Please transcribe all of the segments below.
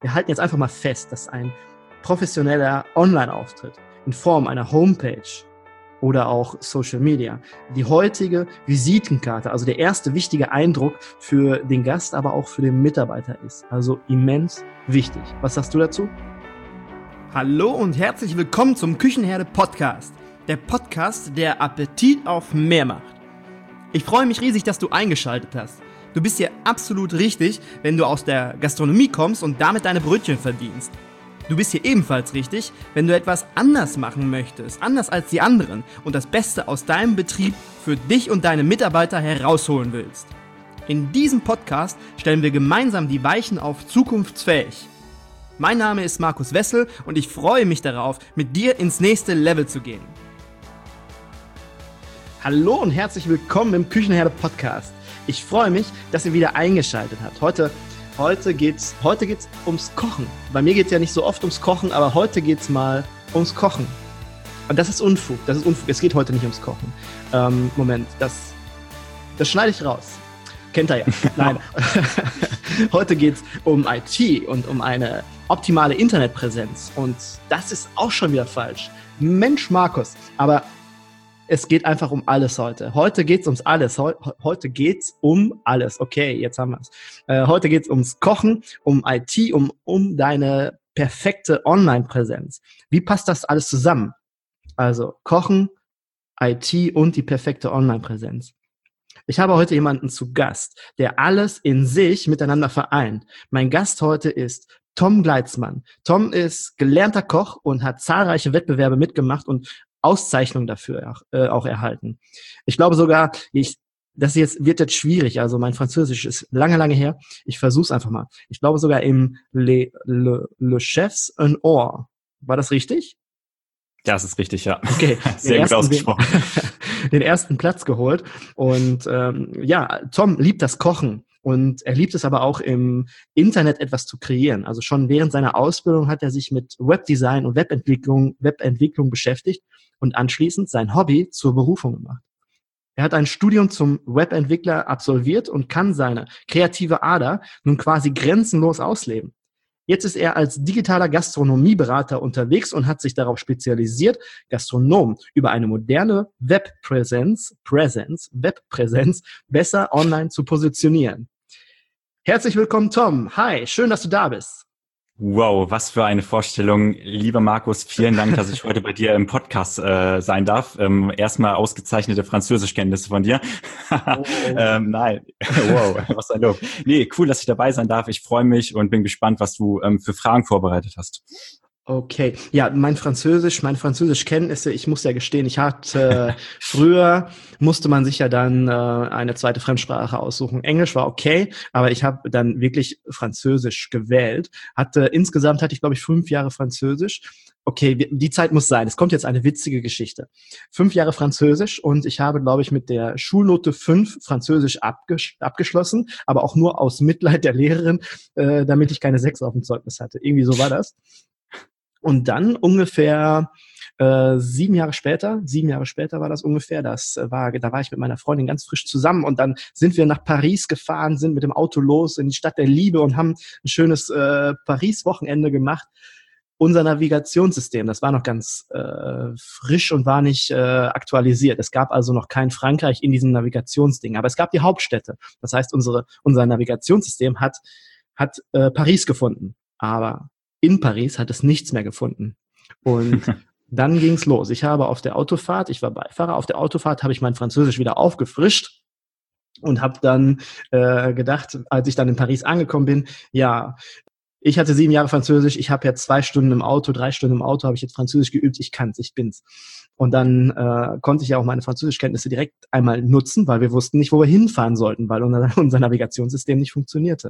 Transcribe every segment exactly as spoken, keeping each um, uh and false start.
Wir halten jetzt einfach mal fest, dass ein professioneller Online-Auftritt in Form einer Homepage oder auch Social Media die heutige Visitenkarte, also der erste wichtige Eindruck für den Gast, aber auch für den Mitarbeiter ist. Also immens wichtig. Was sagst du dazu? Hallo und herzlich willkommen zum Küchenherde Podcast. Der Podcast, der Appetit auf mehr macht. Ich freue mich riesig, dass du eingeschaltet hast. Du bist hier absolut richtig, wenn du aus der Gastronomie kommst und damit deine Brötchen verdienst. Du bist hier ebenfalls richtig, wenn du etwas anders machen möchtest, anders als die anderen und das Beste aus deinem Betrieb für dich und deine Mitarbeiter herausholen willst. In diesem Podcast stellen wir gemeinsam die Weichen auf zukunftsfähig. Mein Name ist Markus Wessel und ich freue mich darauf, mit dir ins nächste Level zu gehen. Hallo und herzlich willkommen im Küchenherde Podcast. Ich freue mich, dass ihr wieder eingeschaltet habt. Heute, heute geht's, heute geht's ums Kochen. Bei mir geht's ja nicht so oft ums Kochen, aber heute geht's mal ums Kochen. Und das ist Unfug, das ist Unfug. Es geht heute nicht ums Kochen. Ähm, Moment, das, das schneide ich raus. Kennt ihr ja. Nein. Heute geht's um I T und um eine optimale Internetpräsenz. Und das ist auch schon wieder falsch. Mensch, Markus. Aber es geht einfach um alles heute. Heute geht's ums alles. Heu- heute geht's um alles. Okay, jetzt haben wir's. Äh, heute geht's ums Kochen, um I T, um, um deine perfekte Online-Präsenz. Wie passt das alles zusammen? Also Kochen, I T und die perfekte Online-Präsenz. Ich habe heute jemanden zu Gast, der alles in sich miteinander vereint. Mein Gast heute ist Tom Gleitzmann. Tom ist gelernter Koch und hat zahlreiche Wettbewerbe mitgemacht und Auszeichnungen dafür auch, äh, auch erhalten. Ich glaube sogar, ich, das jetzt wird jetzt schwierig. Also mein Französisch ist lange, lange her. Ich versuch's einfach mal. Ich glaube sogar im Le, Le, Le Chefs en Or. War das richtig? Ja, das ist richtig, ja. Okay, sehr gut ausgesprochen. Den, den ersten Platz geholt. Und ähm, ja, Tom liebt das Kochen. Und er liebt es aber auch im Internet etwas zu kreieren. Also schon während seiner Ausbildung hat er sich mit Webdesign und Webentwicklung, Webentwicklung beschäftigt und anschließend sein Hobby zur Berufung gemacht. Er hat ein Studium zum Webentwickler absolviert und kann seine kreative Ader nun quasi grenzenlos ausleben. Jetzt ist er als digitaler Gastronomieberater unterwegs und hat sich darauf spezialisiert, Gastronomen über eine moderne Webpräsenz, Präsenz, Webpräsenz besser online zu positionieren. Herzlich willkommen, Tom. Hi, schön, dass du da bist. Wow, was für eine Vorstellung. Lieber Markus, vielen Dank, dass ich heute bei dir im Podcast äh, sein darf. Ähm, erstmal ausgezeichnete Französischkenntnisse von dir. Oh. ähm, nein, wow, was ein Lob. Nee, cool, dass ich dabei sein darf. Ich freue mich und bin gespannt, was du ähm, für Fragen vorbereitet hast. Okay, ja, mein Französisch, meine Französischkenntnisse, ich muss ja gestehen, ich hatte, äh, früher musste man sich ja dann äh, eine zweite Fremdsprache aussuchen. Englisch war okay, aber ich habe dann wirklich Französisch gewählt. Hatte, insgesamt hatte ich, glaube ich, fünf Jahre Französisch. Okay, die Zeit muss sein. Es kommt jetzt eine witzige Geschichte. Fünf Jahre Französisch und ich habe, glaube ich, mit der Schulnote fünf Französisch abges- abgeschlossen, aber auch nur aus Mitleid der Lehrerin, äh, damit ich keine sechs auf dem Zeugnis hatte. Irgendwie so war das. Und dann ungefähr äh, sieben Jahre später, sieben Jahre später war das ungefähr, das war, da war ich mit meiner Freundin ganz frisch zusammen und dann sind wir nach Paris gefahren, sind mit dem Auto los in die Stadt der Liebe und haben ein schönes äh, Paris-Wochenende gemacht. Unser Navigationssystem, das war noch ganz äh, frisch und war nicht äh, aktualisiert. Es gab also noch kein Frankreich in diesem Navigationsding, aber es gab die Hauptstädte. Das heißt, unsere, unser Navigationssystem hat, hat äh, Paris gefunden, aber in Paris hat es nichts mehr gefunden. Und dann ging's los. Ich habe auf der Autofahrt, ich war Beifahrer, auf der Autofahrt habe ich mein Französisch wieder aufgefrischt und habe dann äh, gedacht, als ich dann in Paris angekommen bin, ja, ich hatte sieben Jahre Französisch, ich habe jetzt zwei Stunden im Auto, drei Stunden im Auto, habe ich jetzt Französisch geübt, ich kann's, ich bin's. Und dann äh, konnte ich ja auch meine Französischkenntnisse direkt einmal nutzen, weil wir wussten nicht, wo wir hinfahren sollten, weil unser, unser Navigationssystem nicht funktionierte.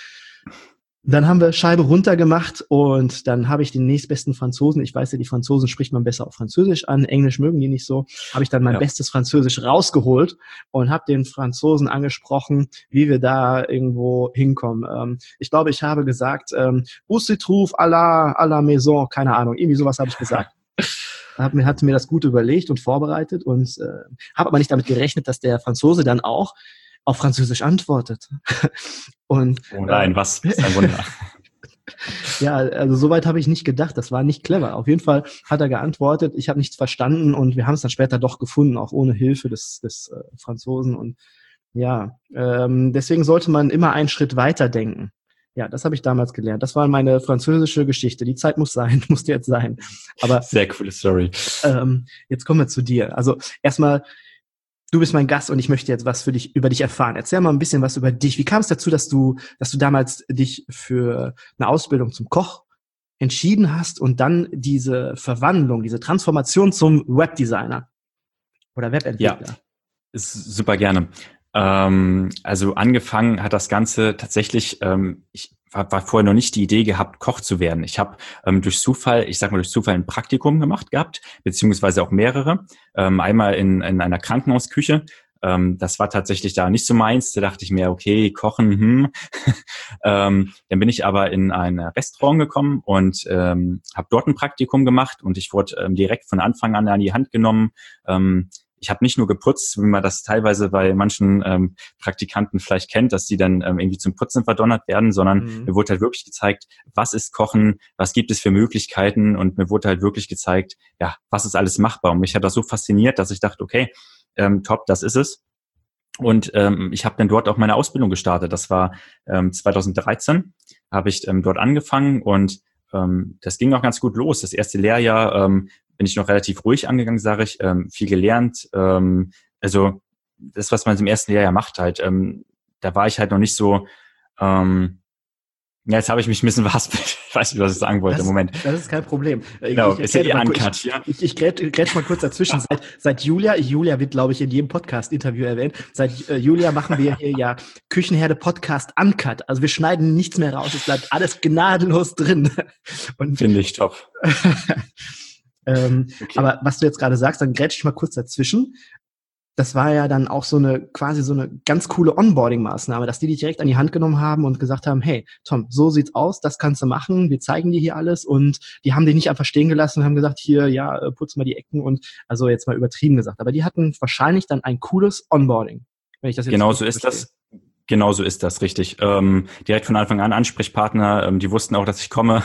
Dann haben wir Scheibe runter gemacht und dann habe ich den nächstbesten Franzosen, ich weiß ja, die Franzosen spricht man besser auf Französisch an, Englisch mögen die nicht so, habe ich dann mein ja. bestes Französisch rausgeholt und habe den Franzosen angesprochen, wie wir da irgendwo hinkommen. Ähm, ich glaube, ich habe gesagt, ähm, où se trouve à la, à la maison, keine Ahnung, irgendwie sowas habe ich gesagt. Hab mir, hatte mir das gut überlegt und vorbereitet und äh, habe aber nicht damit gerechnet, dass der Franzose dann auch auf Französisch antwortet. Und, oh nein, äh, was? Das ist ein Wunder. Ja, also soweit habe ich nicht gedacht. Das war nicht clever. Auf jeden Fall hat er geantwortet, ich habe nichts verstanden und wir haben es dann später doch gefunden, auch ohne Hilfe des, des äh, Franzosen. Und ja, ähm, deswegen sollte man immer einen Schritt weiter denken. Ja, das habe ich damals gelernt. Das war meine französische Geschichte. Die Zeit muss sein, musste jetzt sein. Aber sehr coole Story. Ähm, jetzt kommen wir zu dir. Also erstmal, du bist mein Gast und ich möchte jetzt was für dich, über dich erfahren. Erzähl mal ein bisschen was über dich. Wie kam es dazu, dass du, dass du damals dich für eine Ausbildung zum Koch entschieden hast und dann diese Verwandlung, diese Transformation zum Webdesigner oder Webentwickler? Ja, ist super gerne. Ähm, also angefangen hat das Ganze tatsächlich, ähm, ich war, war vorher noch nicht die Idee gehabt, Koch zu werden. Ich habe ähm, durch Zufall, ich sag mal durch Zufall ein Praktikum gemacht gehabt, beziehungsweise auch mehrere. Ähm, einmal in, in einer Krankenhausküche. Ähm, das war tatsächlich da nicht so meins. Da dachte ich mir, okay, kochen, hm. ähm, dann bin ich aber in ein Restaurant gekommen und ähm, habe dort ein Praktikum gemacht und ich wurde ähm, direkt von Anfang an an die Hand genommen. Ähm, Ich habe nicht nur geputzt, wie man das teilweise bei manchen ähm, Praktikanten vielleicht kennt, dass die dann ähm, irgendwie zum Putzen verdonnert werden, sondern mhm. mir wurde halt wirklich gezeigt, was ist Kochen, was gibt es für Möglichkeiten und mir wurde halt wirklich gezeigt, ja, was ist alles machbar. Und mich hat das so fasziniert, dass ich dachte, okay, ähm, top, das ist es. Und ähm, ich habe dann dort auch meine Ausbildung gestartet. Das war ähm, zweitausenddreizehn, habe ich ähm, dort angefangen und ähm, das ging auch ganz gut los. Das erste Lehrjahr ähm, bin ich noch relativ ruhig angegangen, sage ich, ähm, viel gelernt. Ähm, also das, was man im ersten Lehrjahr macht halt, ähm, da war ich halt noch nicht so, ähm, ja, jetzt habe ich mich ein bisschen verhaspelt. Ich weiß nicht, was ich sagen wollte das, im Moment. Das ist kein Problem. Genau, ich, ist ja eh uncut, ja. Ich, ich, ich grätsch mal kurz dazwischen. Seit, seit Julia, Julia wird, glaube ich, in jedem Podcast-Interview erwähnt, seit äh, Julia machen wir hier ja Küchenherde Podcast Uncut. Also wir schneiden nichts mehr raus, es bleibt alles gnadenlos drin. Finde ich top. ähm, okay. Aber was du jetzt gerade sagst, dann grätsch ich mal kurz dazwischen. Das war ja dann auch so eine, quasi so eine ganz coole Onboarding-Maßnahme, dass die dich direkt an die Hand genommen haben und gesagt haben, hey, Tom, so sieht's aus, das kannst du machen, wir zeigen dir hier alles und die haben dich nicht einfach stehen gelassen und haben gesagt, hier, ja, putz mal die Ecken und, also jetzt mal übertrieben gesagt, aber die hatten wahrscheinlich dann ein cooles Onboarding, wenn ich das jetzt Genau so ist das. Genau so ist das, richtig. Ähm, direkt von Anfang an Ansprechpartner, ähm, die wussten auch, dass ich komme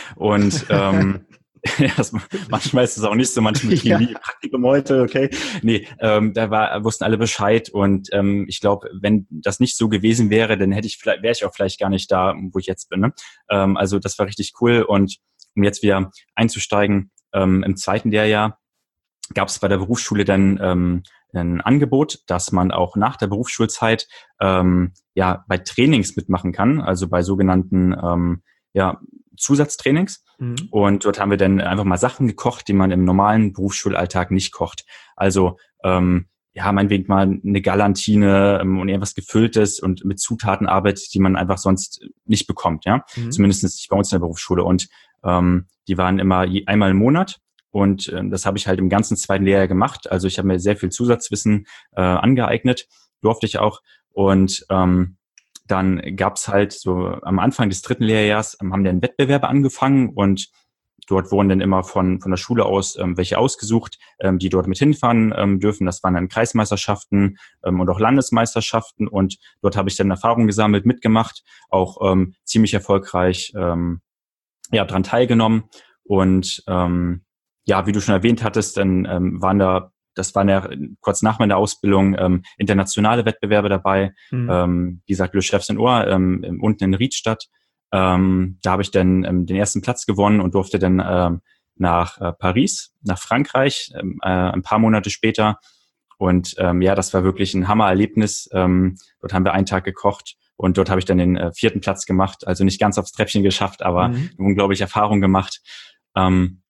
und ähm, ja, das, manchmal ist es auch nicht so, manchmal kriegen die Praktikum heute, okay. Nee, ähm, da war, wussten alle Bescheid und ähm, ich glaube, wenn das nicht so gewesen wäre, dann hätte ich vielleicht, wäre ich auch vielleicht gar nicht da, wo ich jetzt bin. Ne? Ähm, also das war richtig cool und um jetzt wieder einzusteigen, ähm, im zweiten Lehrjahr gab es bei der Berufsschule dann ähm, ein Angebot, dass man auch nach der Berufsschulzeit ähm, ja bei Trainings mitmachen kann, also bei sogenannten ähm, ja Zusatztrainings. Mhm. Und dort haben wir dann einfach mal Sachen gekocht, die man im normalen Berufsschulalltag nicht kocht. Also ähm, ja, meinetwegen mal eine Galantine ähm, und irgendwas Gefülltes und mit Zutaten arbeitet, die man einfach sonst nicht bekommt, ja. Mhm. Zumindest nicht bei uns in der Berufsschule. Und ähm, die waren immer je, einmal im Monat. Und äh, das habe ich halt im ganzen zweiten Lehrjahr gemacht. Also ich habe mir sehr viel Zusatzwissen äh, angeeignet, durfte ich auch. Und ähm, dann gab's halt so am Anfang des dritten Lehrjahres ähm, haben dann Wettbewerbe angefangen und dort wurden dann immer von von der Schule aus ähm, welche ausgesucht, ähm, die dort mit hinfahren ähm, dürfen. Das waren dann Kreismeisterschaften ähm, und auch Landesmeisterschaften und dort habe ich dann Erfahrungen gesammelt, mitgemacht, auch ähm, ziemlich erfolgreich ähm, ja dran teilgenommen und ähm, ja, wie du schon erwähnt hattest, dann ähm, waren da Das waren ja kurz nach meiner Ausbildung ähm, internationale Wettbewerbe dabei. Mhm. Ähm, wie gesagt, Le Chefs in Ohr, ähm, unten in Riedstadt. Ähm, da habe ich dann ähm, den ersten Platz gewonnen und durfte dann ähm, nach äh, Paris, nach Frankreich, ähm, äh, ein paar Monate später. Und ähm, ja, das war wirklich ein Hammererlebnis. Ähm, dort haben wir einen Tag gekocht und dort habe ich dann den äh, vierten Platz gemacht. Also nicht ganz aufs Treppchen geschafft, aber mhm. eine unglaubliche Erfahrung gemacht. Ähm,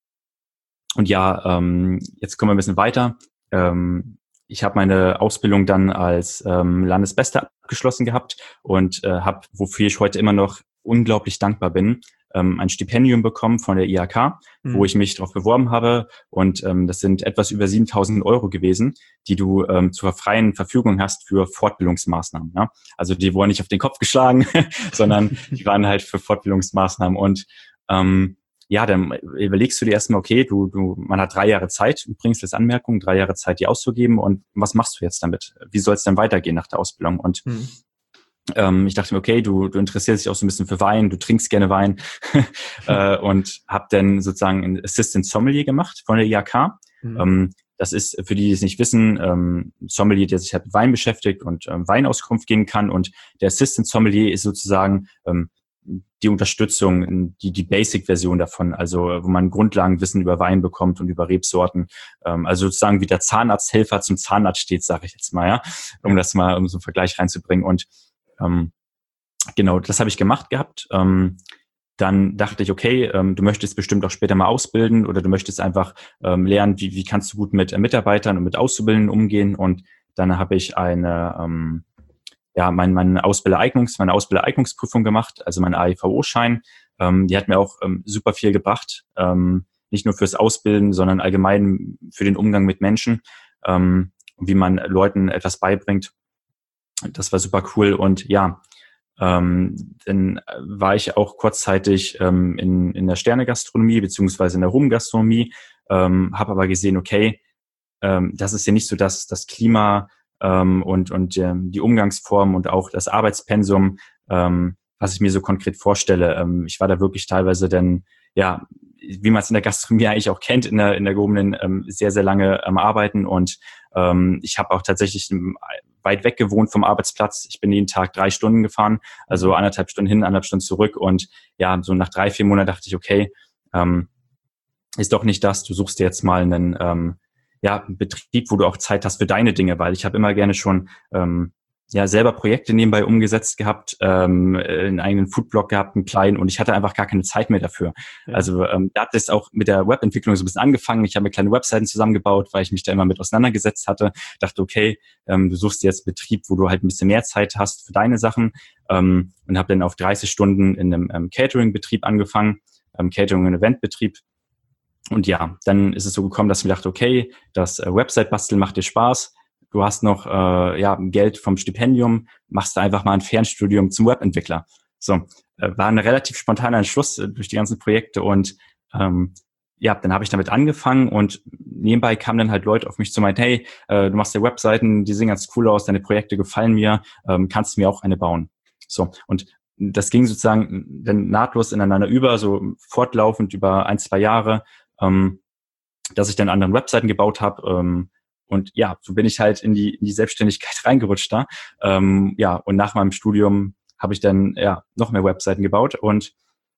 und ja, ähm, jetzt kommen wir ein bisschen weiter. Ähm, ich habe meine Ausbildung dann als ähm, Landesbeste abgeschlossen gehabt und äh, habe, wofür ich heute immer noch unglaublich dankbar bin, ähm, ein Stipendium bekommen von der I H K, mhm. wo ich mich darauf beworben habe und ähm, das sind etwas über siebentausend Euro gewesen, die du ähm, zur freien Verfügung hast für Fortbildungsmaßnahmen. Ja? Also die wurden nicht auf den Kopf geschlagen, sondern die waren halt für Fortbildungsmaßnahmen und ähm, ja, dann überlegst du dir erstmal, okay, du, du, man hat drei Jahre Zeit, du bringst jetzt Anmerkungen, drei Jahre Zeit, die auszugeben und was machst du jetzt damit? Wie soll es denn weitergehen nach der Ausbildung? Und mhm. Ähm, ich dachte mir, okay, du, du interessierst dich auch so ein bisschen für Wein, du trinkst gerne Wein äh, und habe dann sozusagen ein Assistant Sommelier gemacht von der I H K. Mhm. Ähm, das ist, für die, die es nicht wissen, ähm, Sommelier, der sich halt mit Wein beschäftigt und ähm, Weinauskunft geben kann. Und der Assistant Sommelier ist sozusagen ähm, die Unterstützung, die, die Basic-Version davon, also wo man Grundlagenwissen über Wein bekommt und über Rebsorten. Ähm, also sozusagen wie der Zahnarzthelfer zum Zahnarzt steht, sage ich jetzt mal, ja, um das mal, um so einen Vergleich reinzubringen. Und ähm, genau, das habe ich gemacht gehabt. Ähm, Dann dachte ich, okay, ähm, du möchtest bestimmt auch später mal ausbilden oder du möchtest einfach ähm, lernen, wie, wie kannst du gut mit äh, Mitarbeitern und mit Auszubildenden umgehen. Und dann habe ich eine, ähm, ja, mein, meine Ausbildereignungs, meine Ausbildereignungsprüfung gemacht, also mein A E V O-Schein. Ähm, die hat mir auch ähm, super viel gebracht, ähm, nicht nur fürs Ausbilden, sondern allgemein für den Umgang mit Menschen, ähm, wie man Leuten etwas beibringt. Das war super cool und ja, Ähm, dann war ich auch kurzzeitig ähm, in, in der Sternegastronomie beziehungsweise in der Rumgastronomie, ähm, habe aber gesehen, okay, ähm, das ist ja nicht so das, das Klima ähm, und, und ähm, die Umgangsform und auch das Arbeitspensum, ähm, was ich mir so konkret vorstelle. Ähm, ich war da wirklich teilweise dann, ja, wie man es in der Gastronomie eigentlich auch kennt, in der, in der gehobenen ähm, sehr, sehr lange am Arbeiten und ähm, ich habe auch tatsächlich weit weg gewohnt vom Arbeitsplatz. Ich bin jeden Tag drei Stunden gefahren, also anderthalb Stunden hin, anderthalb Stunden zurück und ja, so nach drei, vier Monaten dachte ich, okay, ähm, ist doch nicht das, du suchst dir jetzt mal einen, ähm, ja, einen Betrieb, wo du auch Zeit hast für deine Dinge, weil ich habe immer gerne schon ähm, ja selber Projekte nebenbei umgesetzt gehabt, ähm, einen eigenen Foodblog gehabt, einen kleinen und ich hatte einfach gar keine Zeit mehr dafür. Ja. Also ähm, da hat es auch mit der Webentwicklung so ein bisschen angefangen. Ich habe mir kleine Webseiten zusammengebaut, weil ich mich da immer mit auseinandergesetzt hatte. Dachte, okay, ähm, du suchst dir jetzt einen Betrieb, wo du halt ein bisschen mehr Zeit hast für deine Sachen ähm, und habe dann auf dreißig Stunden in einem ähm, Catering-Betrieb angefangen, ähm, Catering- und Eventbetrieb. Und ja, dann ist es so gekommen, dass ich mir dachte, okay, das äh, Website-Basteln macht dir Spaß. Du hast noch äh, ja Geld vom Stipendium, machst du einfach mal ein Fernstudium zum Webentwickler. So, äh, war ein relativ spontaner Entschluss äh, durch die ganzen Projekte und ähm, ja, dann habe ich damit angefangen und nebenbei kamen dann halt Leute auf mich zu meinen, hey, äh, du machst ja Webseiten, die sehen ganz cool aus, deine Projekte gefallen mir, ähm, kannst du mir auch eine bauen? So, und das ging sozusagen dann nahtlos ineinander über, so fortlaufend über ein, zwei Jahre, ähm, dass ich dann anderen Webseiten gebaut habe, ähm, und ja, so bin ich halt in die, in die Selbstständigkeit reingerutscht da. Ähm, ja, und nach meinem Studium habe ich dann ja noch mehr Webseiten gebaut. Und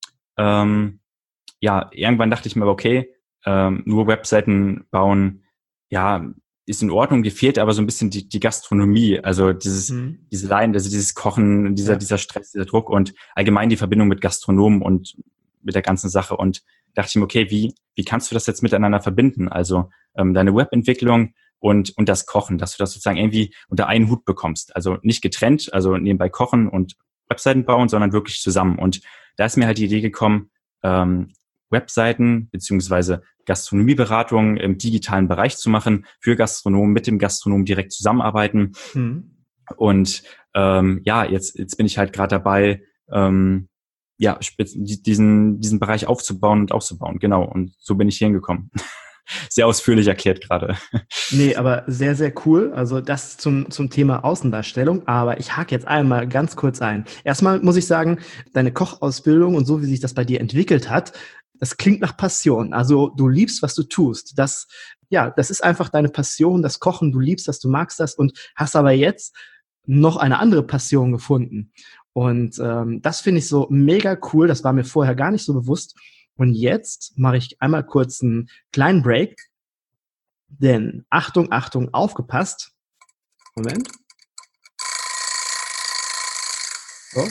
ähm, ja, irgendwann dachte ich mir, okay, ähm, nur Webseiten bauen, ja, ist in Ordnung. Dir fehlt aber so ein bisschen die, die Gastronomie, also dieses, mhm. diese Leiden, also dieses Kochen, dieser, ja. dieser Stress, dieser Druck und allgemein die Verbindung mit Gastronomen und mit der ganzen Sache. Und dachte ich mir, okay, wie, wie kannst du das jetzt miteinander verbinden? Also ähm, deine Webentwicklung und und das Kochen, dass du das sozusagen irgendwie unter einen Hut bekommst. Also nicht getrennt, also nebenbei kochen und Webseiten bauen, sondern wirklich zusammen. Und da ist mir halt die Idee gekommen, ähm, Webseiten beziehungsweise Gastronomieberatung im digitalen Bereich zu machen, für Gastronomen, mit dem Gastronomen direkt zusammenarbeiten. Mhm. Und ähm, ja, jetzt jetzt bin ich halt gerade dabei, ähm, ja, diesen diesen Bereich aufzubauen und auszubauen. Genau, und so bin ich hier hingekommen. Sehr ausführlich erklärt gerade. Nee, aber sehr, sehr cool. Also das zum zum Thema Außendarstellung. Aber ich hake jetzt einmal ganz kurz ein. Erstmal muss ich sagen, deine Kochausbildung und so, wie sich das bei dir entwickelt hat, das klingt nach Passion. Also du liebst, was du tust. Das, ja, das ist einfach deine Passion, das Kochen. Du liebst das, du magst das und hast aber jetzt noch eine andere Passion gefunden. Und ähm, das finde ich so mega cool. Das war mir vorher gar nicht so bewusst. Und jetzt mache ich einmal kurz einen kleinen Break, denn Achtung, Achtung, aufgepasst. Moment. So.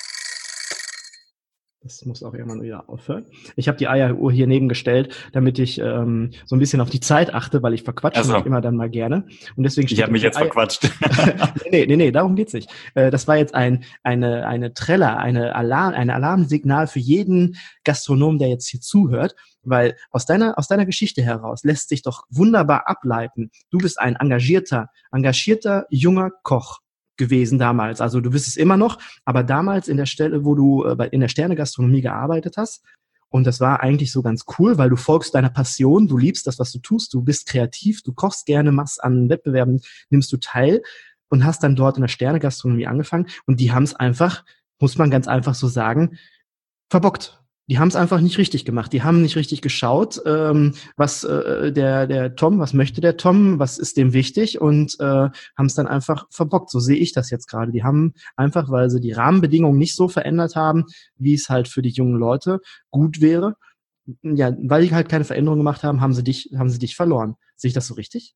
Das muss auch irgendwann wieder aufhören. Ich habe die Eieruhr hier nebengestellt, damit ich ähm, so ein bisschen auf die Zeit achte, weil ich verquatsche also. mich immer dann mal gerne. Und deswegen ich habe mich jetzt Eier- verquatscht. nee, nee, nee, darum geht's nicht. Äh, das war jetzt ein eine eine Treller, eine Alarm, ein Alarmsignal für jeden Gastronom, der jetzt hier zuhört, weil aus deiner aus deiner Geschichte heraus lässt sich doch wunderbar ableiten. Du bist ein engagierter, engagierter junger Koch gewesen damals. Also du bist es immer noch, aber damals in der Stelle, wo du äh, in der Sternegastronomie gearbeitet hast. Und das war eigentlich so ganz cool, weil du folgst deiner Passion, du liebst das, was du tust, du bist kreativ, du kochst gerne, machst an Wettbewerben, nimmst du teil. und hast dann dort in der Sterne-Gastronomie angefangen und die haben es einfach, muss man ganz einfach so sagen, verbockt. Die haben es einfach nicht richtig gemacht. Die haben nicht richtig geschaut, ähm, was äh, der der Tom, was möchte der Tom, was ist dem wichtig und äh, haben es dann einfach verbockt. So sehe ich das jetzt gerade. Die haben einfach, weil sie die Rahmenbedingungen nicht so verändert haben, wie es halt für die jungen Leute gut wäre. Ja, weil die halt keine Veränderung gemacht haben, haben sie dich, haben sie dich verloren. Sehe ich das so richtig?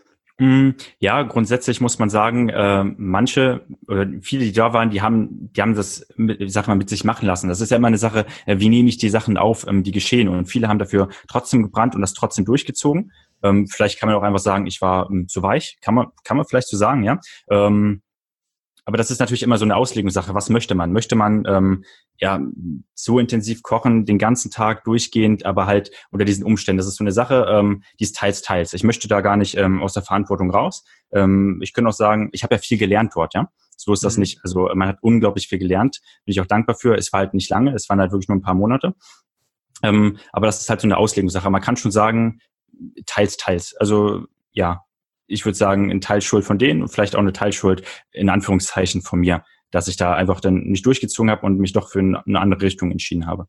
Ja, grundsätzlich muss man sagen, äh, manche oder viele, die da waren, die haben, die haben das, mit, sag mal, mit sich machen lassen. Das ist ja immer eine Sache, äh, wie nehme ich die Sachen auf, ähm, die geschehen. Und viele haben dafür trotzdem gebrannt und das trotzdem durchgezogen. Ähm, vielleicht kann man auch einfach sagen, ich war ähm, zu weich. Kann man, kann man vielleicht so sagen, ja. Ähm, Aber das ist natürlich immer so eine Auslegungssache. Was möchte man? Möchte man ähm, ja so intensiv kochen, den ganzen Tag durchgehend, aber halt unter diesen Umständen? Das ist so eine Sache, ähm, die ist teils, teils. Ich möchte da gar nicht ähm, aus der Verantwortung raus. Ähm, ich könnte auch sagen, ich habe ja viel gelernt dort, ja. So ist das mhm. nicht. Also man hat unglaublich viel gelernt. Bin ich auch dankbar für. Es war halt nicht lange. Es waren halt wirklich nur ein paar Monate. Ähm, aber das ist halt so eine Auslegungssache. Man kann schon sagen, teils, teils. Also ja. Ich würde sagen, ein Teilschuld von denen und vielleicht auch eine Teilschuld in Anführungszeichen von mir, dass ich da einfach dann nicht durchgezogen habe und mich doch für eine andere Richtung entschieden habe.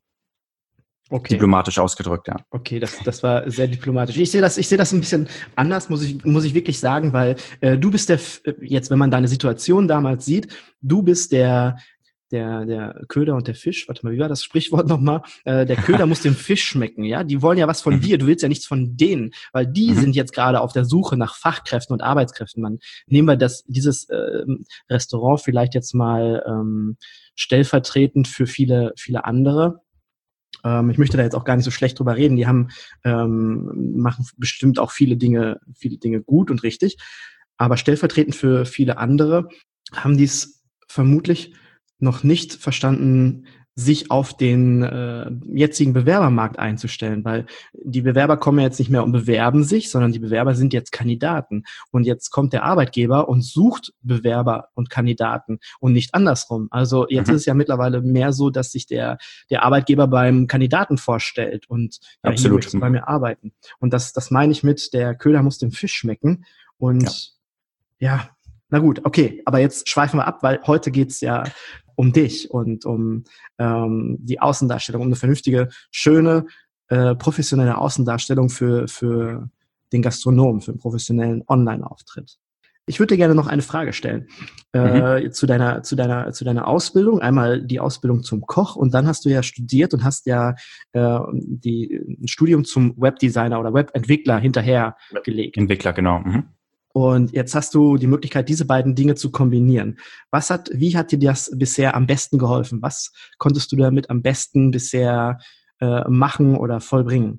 Okay. Diplomatisch ausgedrückt, ja. Okay, das, das war sehr diplomatisch. Ich sehe das, ich sehe das ein bisschen anders, muss ich, muss ich wirklich sagen, weil äh, du bist der, jetzt, wenn man deine Situation damals sieht, du bist der, der, der Köder und der Fisch, warte mal, wie war das Sprichwort nochmal? Äh, der Köder muss dem Fisch schmecken, ja? Die wollen ja was von dir, du willst ja nichts von denen, weil die mhm. sind jetzt gerade auf der Suche nach Fachkräften und Arbeitskräften. Man, nehmen wir das, dieses äh, Restaurant vielleicht jetzt mal ähm, stellvertretend für viele, viele andere. Ähm, ich möchte da jetzt auch gar nicht so schlecht drüber reden. Die haben, ähm, machen bestimmt auch viele Dinge, viele Dinge gut und richtig. Aber stellvertretend für viele andere haben die es vermutlich noch nicht verstanden, sich auf den äh, jetzigen Bewerbermarkt einzustellen, weil die Bewerber kommen ja jetzt nicht mehr und bewerben sich, sondern die Bewerber sind jetzt Kandidaten. Und jetzt kommt der Arbeitgeber und sucht Bewerber und Kandidaten und nicht andersrum. Also jetzt mhm. ist es ja mittlerweile mehr so, dass sich der der Arbeitgeber beim Kandidaten vorstellt und ja, absolut hier möchtest du bei mir arbeiten. Und das das meine ich mit, der Köder muss dem Fisch schmecken. Und ja, ja na gut, okay, aber jetzt schweifen wir ab, weil heute geht's ja um dich und um ähm, die Außendarstellung, um eine vernünftige, schöne, äh, professionelle Außendarstellung für für den Gastronomen, für einen professionellen Online-Auftritt. Ich würde dir gerne noch eine Frage stellen äh, mhm. zu deiner zu deiner zu deiner Ausbildung. Einmal die Ausbildung zum Koch und dann hast du ja studiert und hast ja äh, die ein Studium zum Webdesigner oder Webentwickler hinterher gelegt. Entwickler, genau. Mhm. Und jetzt hast du die Möglichkeit, diese beiden Dinge zu kombinieren. Was hat, wie hat dir das bisher am besten geholfen? Was konntest du damit am besten bisher äh, machen oder vollbringen?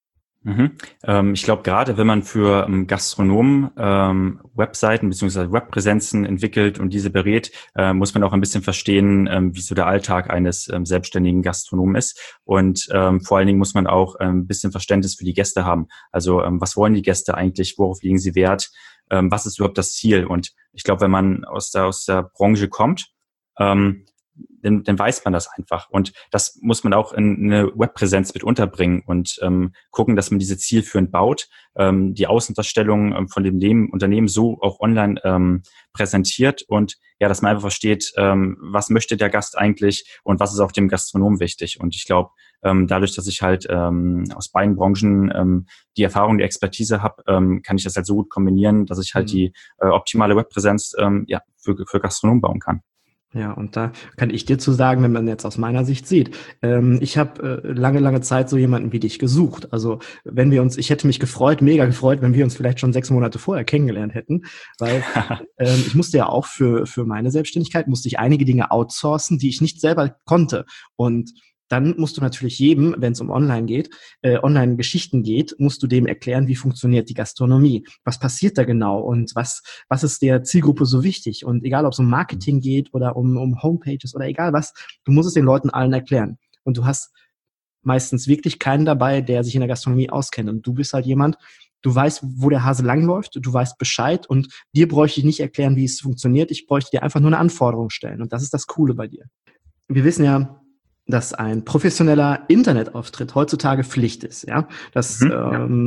Mhm. Ähm, ich glaube, gerade wenn man für ähm, Gastronomen ähm, Webseiten bzw. Webpräsenzen entwickelt und diese berät, äh, muss man auch ein bisschen verstehen, ähm, wie so der Alltag eines ähm, selbstständigen Gastronomen ist. Und ähm, vor allen Dingen muss man auch ein ähm, bisschen Verständnis für die Gäste haben. Also ähm, was wollen die Gäste eigentlich? Worauf legen sie Wert? Ähm, was ist überhaupt das Ziel? Und ich glaube, wenn man aus der, aus der Branche kommt, ähm, Dann, dann weiß man das einfach. Und das muss man auch in eine Webpräsenz mit unterbringen und ähm, gucken, dass man diese zielführend baut, ähm, die Außendarstellung ähm, von dem Leben, Unternehmen so auch online ähm, präsentiert und ja, dass man einfach versteht, ähm, was möchte der Gast eigentlich und was ist auch dem Gastronom wichtig. Und ich glaube, ähm, dadurch, dass ich halt ähm, aus beiden Branchen ähm, die Erfahrung, die Expertise habe, ähm, kann ich das halt so gut kombinieren, dass ich halt mhm. die äh, optimale Webpräsenz ähm, ja, für, für Gastronomen bauen kann. Ja, und da kann ich dir zu sagen, wenn man jetzt aus meiner Sicht sieht, ähm, ich habe äh, lange, lange Zeit so jemanden wie dich gesucht. Also wenn wir uns, ich hätte mich gefreut, mega gefreut, wenn wir uns vielleicht schon sechs Monate vorher kennengelernt hätten, weil ähm, ich musste ja auch für für meine Selbstständigkeit, musste ich einige Dinge outsourcen, die ich nicht selber konnte. Und dann musst du natürlich jedem, wenn es um Online geht, äh, Online-Geschichten geht, musst du dem erklären, wie funktioniert die Gastronomie, was passiert da genau und was was ist der Zielgruppe so wichtig. Und egal, ob es um Marketing geht oder um um Homepages oder egal was, du musst es den Leuten allen erklären. Und du hast meistens wirklich keinen dabei, der sich in der Gastronomie auskennt. Und du bist halt jemand, du weißt, wo der Hase langläuft, du weißt Bescheid und dir bräuchte ich nicht erklären, wie es funktioniert. Ich bräuchte dir einfach nur eine Anforderung stellen. Und das ist das Coole bei dir. Wir wissen ja, dass ein professioneller Internetauftritt heutzutage Pflicht ist. Ja, das mhm, ähm, ja.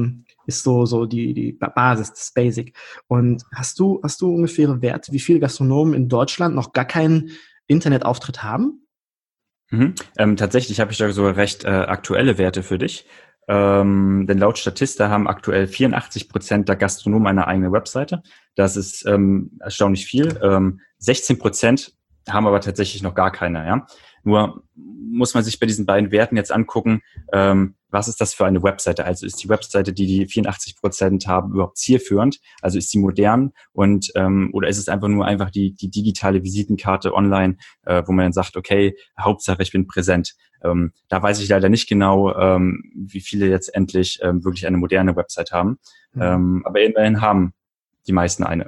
ist so, so die, die Basis, das Basic. Und hast du, hast du ungefähre Werte, wie viele Gastronomen in Deutschland noch gar keinen Internetauftritt haben? Mhm. Ähm, tatsächlich habe ich da so recht äh, aktuelle Werte für dich. Ähm, denn laut Statista haben aktuell vierundachtzig Prozent der Gastronomen eine eigene Webseite. Das ist ähm, erstaunlich viel. Ähm, sechzehn Prozent haben aber tatsächlich noch gar keine. Ja? Nur muss man sich bei diesen beiden Werten jetzt angucken, ähm, was ist das für eine Webseite? Also ist die Webseite, die die vierundachtzig Prozent haben, überhaupt zielführend? Also ist sie modern? Und ähm, oder ist es einfach nur einfach die die digitale Visitenkarte online, äh, wo man dann sagt, okay, Hauptsache ich bin präsent. Ähm, da weiß ich leider nicht genau, ähm, wie viele jetzt endlich ähm, wirklich eine moderne Website haben. Mhm. Ähm, aber immerhin haben die meisten eine.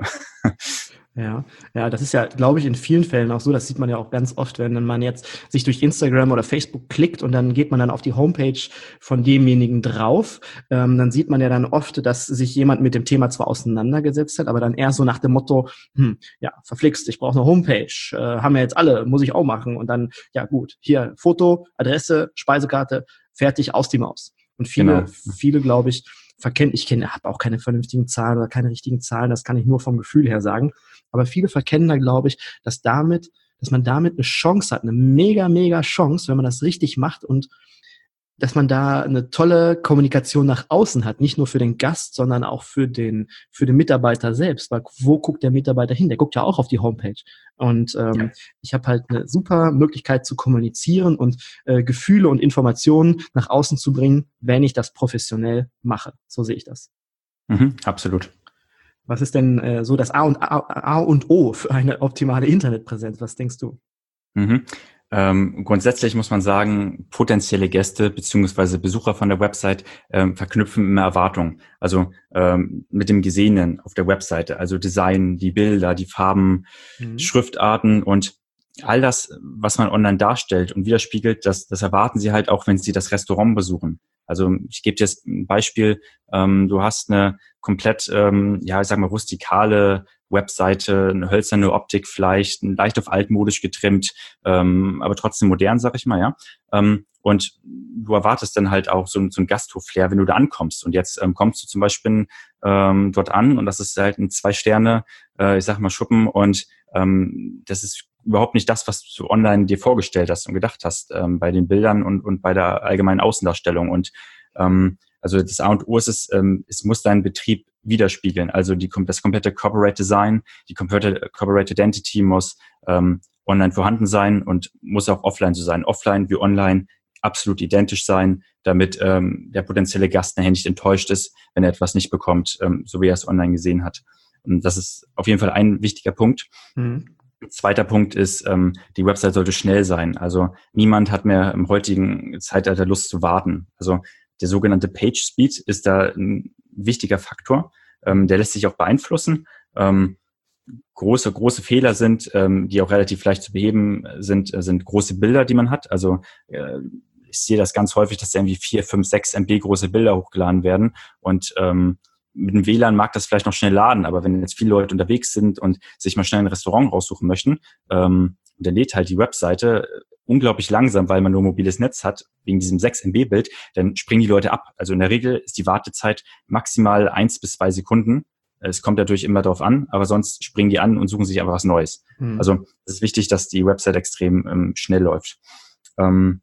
Ja, ja, das ist ja, glaube ich, in vielen Fällen auch so. Das sieht man ja auch ganz oft, wenn man jetzt sich durch Instagram oder Facebook klickt und dann geht man dann auf die Homepage von demjenigen drauf. Ähm, dann sieht man ja dann oft, dass sich jemand mit dem Thema zwar auseinandergesetzt hat, aber dann eher so nach dem Motto, hm, ja, verflixt, ich brauche eine Homepage, äh, haben wir jetzt alle, muss ich auch machen. Und dann, ja gut, hier Foto, Adresse, Speisekarte, fertig, aus die Maus. Und viele, genau. viele, glaube ich, verkennen, ich kenne, habe auch keine vernünftigen Zahlen oder keine richtigen Zahlen, das kann ich nur vom Gefühl her sagen. Aber viele verkennen da, glaube ich, dass damit, dass man damit eine Chance hat, eine mega, mega Chance, wenn man das richtig macht und dass man da eine tolle Kommunikation nach außen hat, nicht nur für den Gast, sondern auch für den für den Mitarbeiter selbst. Weil wo guckt der Mitarbeiter hin? Der guckt ja auch auf die Homepage. Und ähm, ja. ich habe halt eine super Möglichkeit zu kommunizieren und äh, Gefühle und Informationen nach außen zu bringen, wenn ich das professionell mache. So sehe ich das. Mhm, absolut. Was ist denn äh, so das A und, A, A und O für eine optimale Internetpräsenz? Was denkst du? Mhm. Ähm, grundsätzlich muss man sagen, potenzielle Gäste beziehungsweise Besucher von der Website ähm, verknüpfen immer Erwartungen. Also ähm, mit dem Gesehenen auf der Webseite, also Design, die Bilder, die Farben, mhm. Schriftarten und all das, was man online darstellt und widerspiegelt, das, das erwarten sie halt auch, wenn sie das Restaurant besuchen. Also ich gebe dir jetzt ein Beispiel, ähm, du hast eine komplett, ähm, ja, ich sag mal, rustikale Webseite, eine hölzerne Optik vielleicht, leicht auf altmodisch getrimmt, ähm, aber trotzdem modern, sag ich mal, ja. Ähm, und du erwartest dann halt auch so, so ein Gasthof-Flair, wenn du da ankommst. Und jetzt ähm, kommst du zum Beispiel ähm, dort an und das ist halt ein Zwei-Sterne, äh, ich sag mal, Schuppen und ähm, das ist überhaupt nicht das, was du online dir vorgestellt hast und gedacht hast, ähm, bei den Bildern und, und bei der allgemeinen Außendarstellung. Und ähm, also das A und O ist es, ähm, es muss deinen Betrieb widerspiegeln. Also die, das komplette Corporate Design, die komplette Corporate Identity muss ähm, online vorhanden sein und muss auch offline so sein. Offline wie online absolut identisch sein, damit ähm, der potenzielle Gast nachher nicht enttäuscht ist, wenn er etwas nicht bekommt, ähm, so wie er es online gesehen hat. Und das ist auf jeden Fall ein wichtiger Punkt. Mhm. Zweiter Punkt ist, ähm, die Website sollte schnell sein. Also niemand hat mehr im heutigen Zeitalter Lust zu warten. Also der sogenannte Page Speed ist da ein wichtiger Faktor. Ähm, der lässt sich auch beeinflussen. Ähm, große, große Fehler sind, ähm, die auch relativ leicht zu beheben sind, äh, sind große Bilder, die man hat. Also äh, ich sehe das ganz häufig, dass da irgendwie vier, fünf, sechs M B große Bilder hochgeladen werden und ähm, mit dem W L A N mag das vielleicht noch schnell laden, aber wenn jetzt viele Leute unterwegs sind und sich mal schnell ein Restaurant raussuchen möchten, ähm, dann lädt halt die Webseite unglaublich langsam, weil man nur mobiles Netz hat, wegen diesem sechs M B Bild, dann springen die Leute ab. Also in der Regel ist die Wartezeit maximal eins bis zwei Sekunden. Es kommt natürlich immer darauf an, aber sonst springen die an und suchen sich einfach was Neues. Mhm. Also es ist wichtig, dass die Website extrem ähm, schnell läuft. Ähm,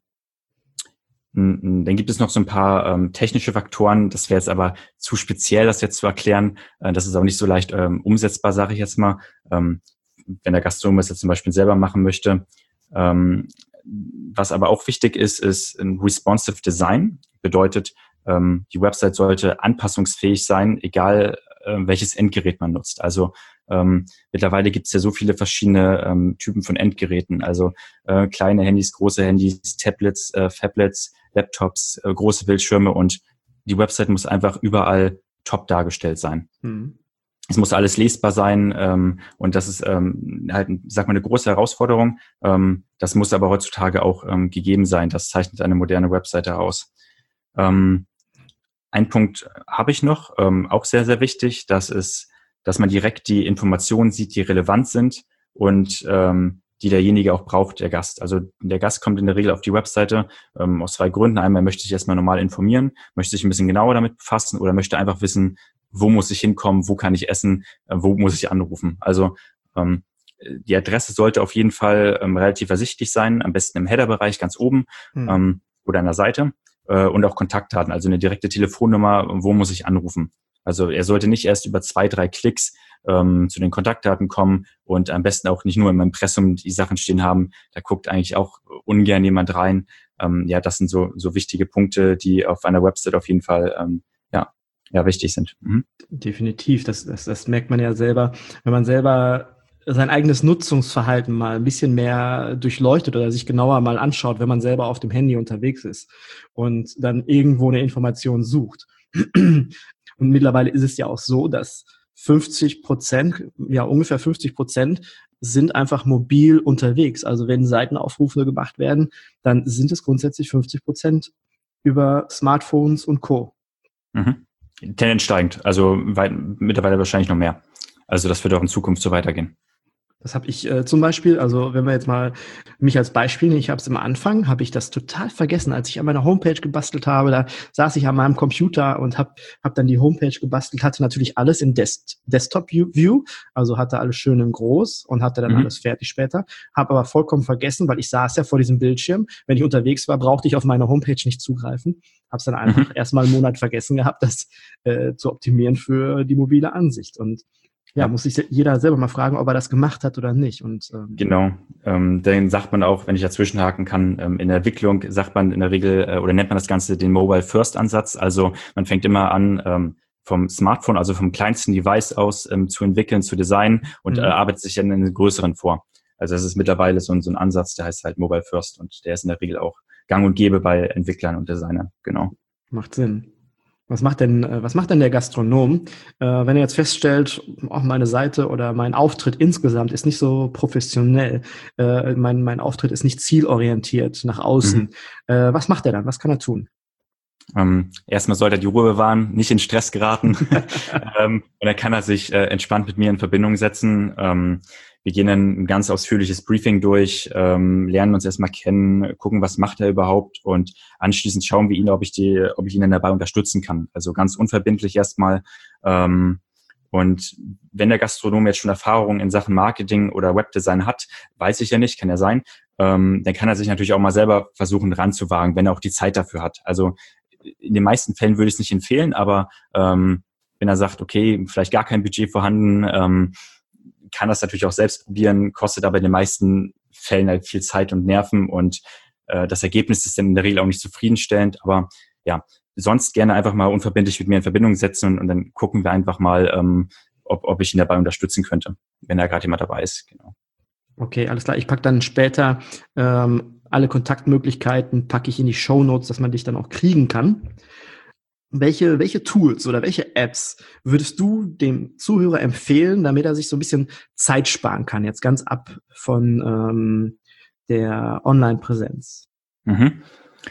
Dann gibt es noch so ein paar ähm, technische Faktoren. Das wäre jetzt aber zu speziell, das jetzt zu erklären. Äh, das ist auch nicht so leicht ähm, umsetzbar, sage ich jetzt mal. Ähm, wenn der Gastronom es jetzt zum Beispiel selber machen möchte. Ähm, was aber auch wichtig ist, ist ein responsive Design. Bedeutet, ähm, die Website sollte anpassungsfähig sein, egal äh, welches Endgerät man nutzt. Also Ähm, mittlerweile gibt es ja so viele verschiedene ähm, Typen von Endgeräten, also äh, kleine Handys, große Handys, Tablets, äh, Phablets, Laptops, äh, große Bildschirme und die Website muss einfach überall top dargestellt sein. Mhm. Es muss alles lesbar sein ähm, und das ist ähm, halt, sag mal, eine große Herausforderung. Ähm, das muss aber heutzutage auch ähm, gegeben sein. Das zeichnet eine moderne Webseite aus. Ähm, ein Punkt habe ich noch, ähm, auch sehr, sehr wichtig, das ist dass man direkt die Informationen sieht, die relevant sind und ähm, die derjenige auch braucht, der Gast. Also der Gast kommt in der Regel auf die Webseite ähm, aus zwei Gründen. Einmal möchte sich erstmal normal informieren, möchte sich ein bisschen genauer damit befassen oder möchte einfach wissen, wo muss ich hinkommen, wo kann ich essen, äh, wo muss ich anrufen. Also ähm, die Adresse sollte auf jeden Fall ähm, relativ ersichtlich sein, am besten im Header-Bereich ganz oben mhm. ähm, oder an der Seite äh, und auch Kontaktdaten, also eine direkte Telefonnummer, wo muss ich anrufen. Also er sollte nicht erst über zwei, drei Klicks ähm, zu den Kontaktdaten kommen und am besten auch nicht nur im Impressum die Sachen stehen haben. Da guckt eigentlich auch ungern jemand rein. Ähm, ja, das sind so so wichtige Punkte, die auf einer Website auf jeden Fall ähm, ja ja wichtig sind. Mhm. Definitiv, das, das das merkt man ja selber, wenn man selber sein eigenes Nutzungsverhalten mal ein bisschen mehr durchleuchtet oder sich genauer mal anschaut, wenn man selber auf dem Handy unterwegs ist und dann irgendwo eine Information sucht. Und mittlerweile ist es ja auch so, dass fünfzig Prozent, ja ungefähr fünfzig Prozent sind einfach mobil unterwegs. Also wenn Seitenaufrufe gemacht werden, dann sind es grundsätzlich fünfzig Prozent über Smartphones und Co. Mhm. Tendenz steigend, also weit, mittlerweile wahrscheinlich noch mehr. Also das wird auch in Zukunft so weitergehen. Das habe ich äh, zum Beispiel, also wenn wir jetzt mal mich als Beispiel nehmen, ich habe es am Anfang, habe ich das total vergessen, als ich an meiner Homepage gebastelt habe, da saß ich an meinem Computer und habe hab dann die Homepage gebastelt, hatte natürlich alles in Des- Desktop-View, also hatte alles schön in groß und hatte dann mhm. alles fertig später, habe aber vollkommen vergessen, weil ich saß ja vor diesem Bildschirm, wenn ich unterwegs war, brauchte ich auf meine Homepage nicht zugreifen, habe es dann einfach mhm. erstmal einen Monat vergessen gehabt, das äh, zu optimieren für die mobile Ansicht und ja, muss sich jeder selber mal fragen, ob er das gemacht hat oder nicht. Und ähm, genau, ähm, dann sagt man auch, wenn ich dazwischen haken kann, ähm, in der Entwicklung sagt man in der Regel äh, oder nennt man das Ganze den Mobile First Ansatz. Also man fängt immer an, ähm, vom Smartphone, also vom kleinsten Device aus ähm, zu entwickeln, zu designen und mhm. äh, arbeitet sich dann in den größeren vor. Also das ist mittlerweile so ein, so ein Ansatz, der heißt halt Mobile First und der ist in der Regel auch gang und gäbe bei Entwicklern und Designern. Genau. Macht Sinn. Was macht denn, was macht denn der Gastronom, äh, wenn er jetzt feststellt, auch meine Seite oder mein Auftritt insgesamt ist nicht so professionell, äh, mein, mein Auftritt ist nicht zielorientiert nach außen. Mhm. Äh, was macht er dann? Was kann er tun? Ähm, erstmal sollte er die Ruhe bewahren, nicht in Stress geraten. ähm, und dann kann er sich äh, entspannt mit mir in Verbindung setzen. Ähm, wir gehen dann ein ganz ausführliches Briefing durch, ähm, lernen uns erstmal kennen, gucken, was macht er überhaupt und anschließend schauen wir ihn, ob ich die, ob ich ihn dann dabei unterstützen kann. Also ganz unverbindlich erstmal. Ähm, und wenn der Gastronom jetzt schon Erfahrung in Sachen Marketing oder Webdesign hat, weiß ich ja nicht, kann ja sein, ähm, dann kann er sich natürlich auch mal selber versuchen ranzuwagen, wenn er auch die Zeit dafür hat. Also in den meisten Fällen würde ich es nicht empfehlen, aber ähm, wenn er sagt, okay, vielleicht gar kein Budget vorhanden, ähm, kann das natürlich auch selbst probieren, kostet aber in den meisten Fällen halt viel Zeit und Nerven und äh, das Ergebnis ist dann in der Regel auch nicht zufriedenstellend, aber ja, sonst gerne einfach mal unverbindlich mit mir in Verbindung setzen und, und dann gucken wir einfach mal, ähm, ob, ob ich ihn dabei unterstützen könnte, wenn da gerade jemand dabei ist. Genau. Okay, alles klar. Ich packe dann später ähm, alle Kontaktmöglichkeiten, packe ich in die Shownotes, dass man dich dann auch kriegen kann. Welche, welche Tools oder welche Apps würdest du dem Zuhörer empfehlen, damit er sich so ein bisschen Zeit sparen kann, jetzt ganz ab von ähm, der Online-Präsenz? Mhm.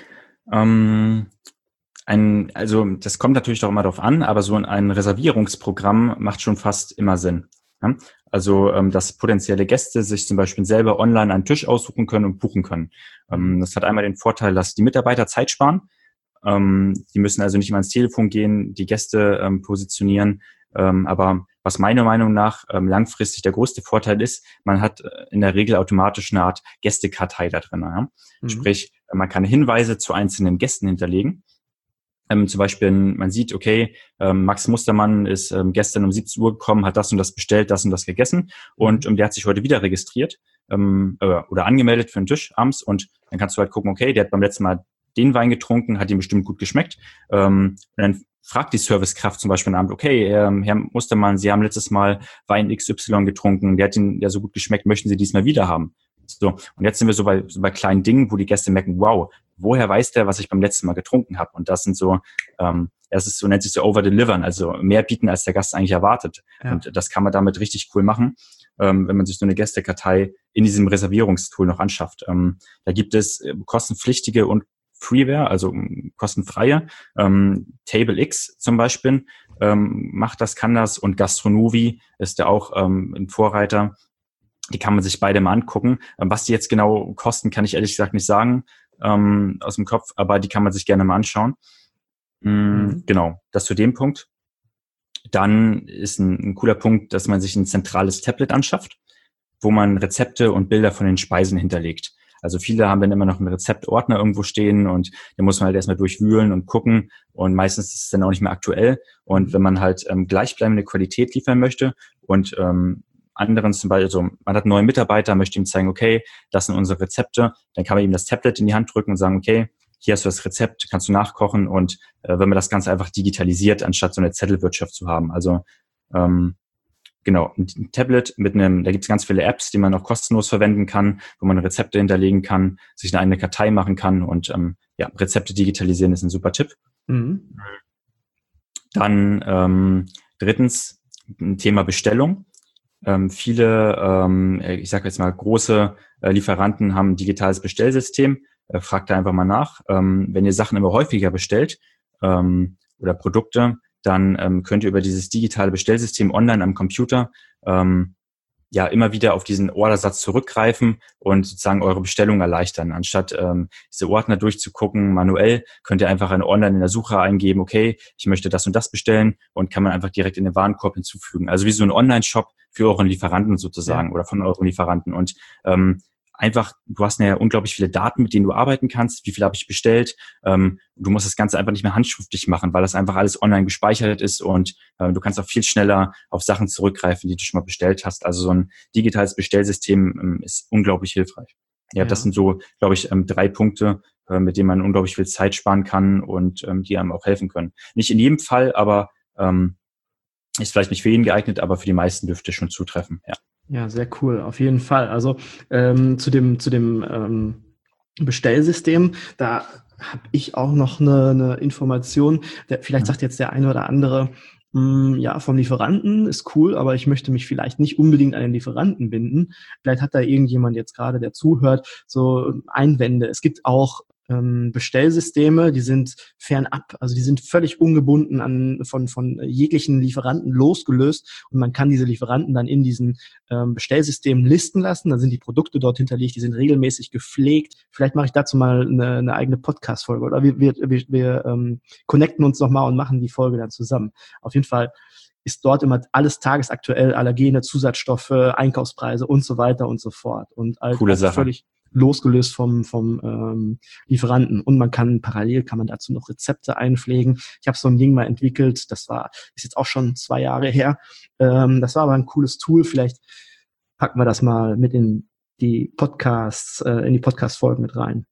Ähm, ein, also das kommt natürlich doch immer darauf an, aber so ein Reservierungsprogramm macht schon fast immer Sinn. Ja? Also ähm, dass potenzielle Gäste sich zum Beispiel selber online einen Tisch aussuchen können und buchen können. Ähm, das hat einmal den Vorteil, dass die Mitarbeiter Zeit sparen. Ähm, die müssen also nicht mal ans Telefon gehen, die Gäste ähm, positionieren. Ähm, aber was meiner Meinung nach ähm, langfristig der größte Vorteil ist, man hat äh, in der Regel automatisch eine Art Gästekartei da drin. Ja? Mhm. Sprich, man kann Hinweise zu einzelnen Gästen hinterlegen. Ähm, zum Beispiel, man sieht, okay, ähm, Max Mustermann ist ähm, gestern um siebzehn Uhr gekommen, hat das und das bestellt, das und das gegessen und ähm, der hat sich heute wieder registriert ähm, äh, oder angemeldet für einen Tisch abends und dann kannst du halt gucken, okay, der hat beim letzten Mal den Wein getrunken, hat ihm bestimmt gut geschmeckt. Ähm, und dann fragt die Servicekraft zum Beispiel am Abend, okay, ähm, Herr Mustermann, Sie haben letztes Mal Wein X Y getrunken, der hat Ihnen ja so gut geschmeckt, möchten Sie diesmal wieder haben? So, und jetzt sind wir so bei, so bei kleinen Dingen, wo die Gäste merken, wow, woher weiß der, was ich beim letzten Mal getrunken habe? Und das sind so, ähm, das ist so, nennt sich so over-delivern, also mehr bieten, als der Gast eigentlich erwartet. Ja. Und das kann man damit richtig cool machen, ähm, wenn man sich so eine Gästekartei in diesem Reservierungstool noch anschafft. Ähm, da gibt es äh, kostenpflichtige und Freeware, also kostenfreie. Ähm, TableX zum Beispiel ähm, macht das, kann das und Gastronovi ist da auch ähm, ein Vorreiter. Die kann man sich beide mal angucken. Was die jetzt genau kosten, kann ich ehrlich gesagt nicht sagen ähm, aus dem Kopf, aber die kann man sich gerne mal anschauen. Mhm. Genau, das zu dem Punkt. Dann ist ein, ein cooler Punkt, dass man sich ein zentrales Tablet anschafft, wo man Rezepte und Bilder von den Speisen hinterlegt. Also viele haben dann immer noch einen Rezeptordner irgendwo stehen und da muss man halt erstmal durchwühlen und gucken und meistens ist es dann auch nicht mehr aktuell. Und wenn man halt ähm, gleichbleibende Qualität liefern möchte und ähm, anderen zum Beispiel, also man hat einen neuen Mitarbeiter, möchte ihm zeigen, okay, das sind unsere Rezepte, dann kann man ihm das Tablet in die Hand drücken und sagen, okay, hier hast du das Rezept, kannst du nachkochen und äh, wenn man das Ganze einfach digitalisiert, anstatt so eine Zettelwirtschaft zu haben. Also ähm, genau, ein Tablet mit einem, da gibt es ganz viele Apps, die man auch kostenlos verwenden kann, wo man Rezepte hinterlegen kann, sich eine eigene Kartei machen kann und ähm, ja, Rezepte digitalisieren ist ein super Tipp. Mhm. Dann ähm, drittens, ein Thema Bestellung. Ähm, viele, ähm, ich sage jetzt mal, große äh, Lieferanten haben ein digitales Bestellsystem. Äh, fragt da einfach mal nach. Ähm, wenn ihr Sachen immer häufiger bestellt ähm, oder Produkte, dann ähm, könnt ihr über dieses digitale Bestellsystem online am Computer ähm, ja immer wieder auf diesen Ordersatz zurückgreifen und sozusagen eure Bestellung erleichtern. Anstatt ähm, diese Ordner durchzugucken manuell, könnt ihr einfach eine online in der Suche eingeben, okay, ich möchte das und das bestellen und kann man einfach direkt in den Warenkorb hinzufügen. Also wie so ein Online-Shop für euren Lieferanten sozusagen ja. oder von euren Lieferanten. Und ähm, einfach, du hast ja unglaublich viele Daten, mit denen du arbeiten kannst. Wie viel habe ich bestellt? Ähm, du musst das Ganze einfach nicht mehr handschriftlich machen, weil das einfach alles online gespeichert ist und äh, du kannst auch viel schneller auf Sachen zurückgreifen, die du schon mal bestellt hast. Also so ein digitales Bestellsystem ähm, ist unglaublich hilfreich. Ja, ja, das sind so, glaube ich, ähm, drei Punkte, äh, mit denen man unglaublich viel Zeit sparen kann und ähm, die einem auch helfen können. Nicht in jedem Fall, aber ähm, ist vielleicht nicht für jeden geeignet, aber für die meisten dürfte es schon zutreffen, ja. Ja, sehr cool, auf jeden Fall. Also ähm, zu dem zu dem ähm, Bestellsystem, da habe ich auch noch eine, eine Information. Der, vielleicht sagt jetzt der eine oder andere, mh, ja, vom Lieferanten ist cool, aber ich möchte mich vielleicht nicht unbedingt an den Lieferanten binden. Vielleicht hat da irgendjemand jetzt gerade, der zuhört, so Einwände. Es gibt auch ähm, Bestellsysteme, die sind fernab, also die sind völlig ungebunden an von von jeglichen Lieferanten losgelöst und man kann diese Lieferanten dann in diesen ähm, Bestellsystemen listen lassen, dann sind die Produkte dort hinterlegt, die sind regelmäßig gepflegt. Vielleicht mache ich dazu mal eine, eine eigene Podcast-Folge oder wir, wir, wir, wir ähm, connecten uns nochmal und machen die Folge dann zusammen. Auf jeden Fall ist dort immer alles tagesaktuell, Allergene, Zusatzstoffe, Einkaufspreise und so weiter und so fort. Und Coole Sache. Völlig losgelöst vom vom ähm, Lieferanten. Und man kann parallel, kann man dazu noch Rezepte einpflegen. Ich habe so ein Ding mal entwickelt, das war, ist jetzt auch schon zwei Jahre her. Ähm, das war aber ein cooles Tool. Vielleicht packen wir das mal mit in die Podcasts, äh, in die Podcast-Folgen mit rein.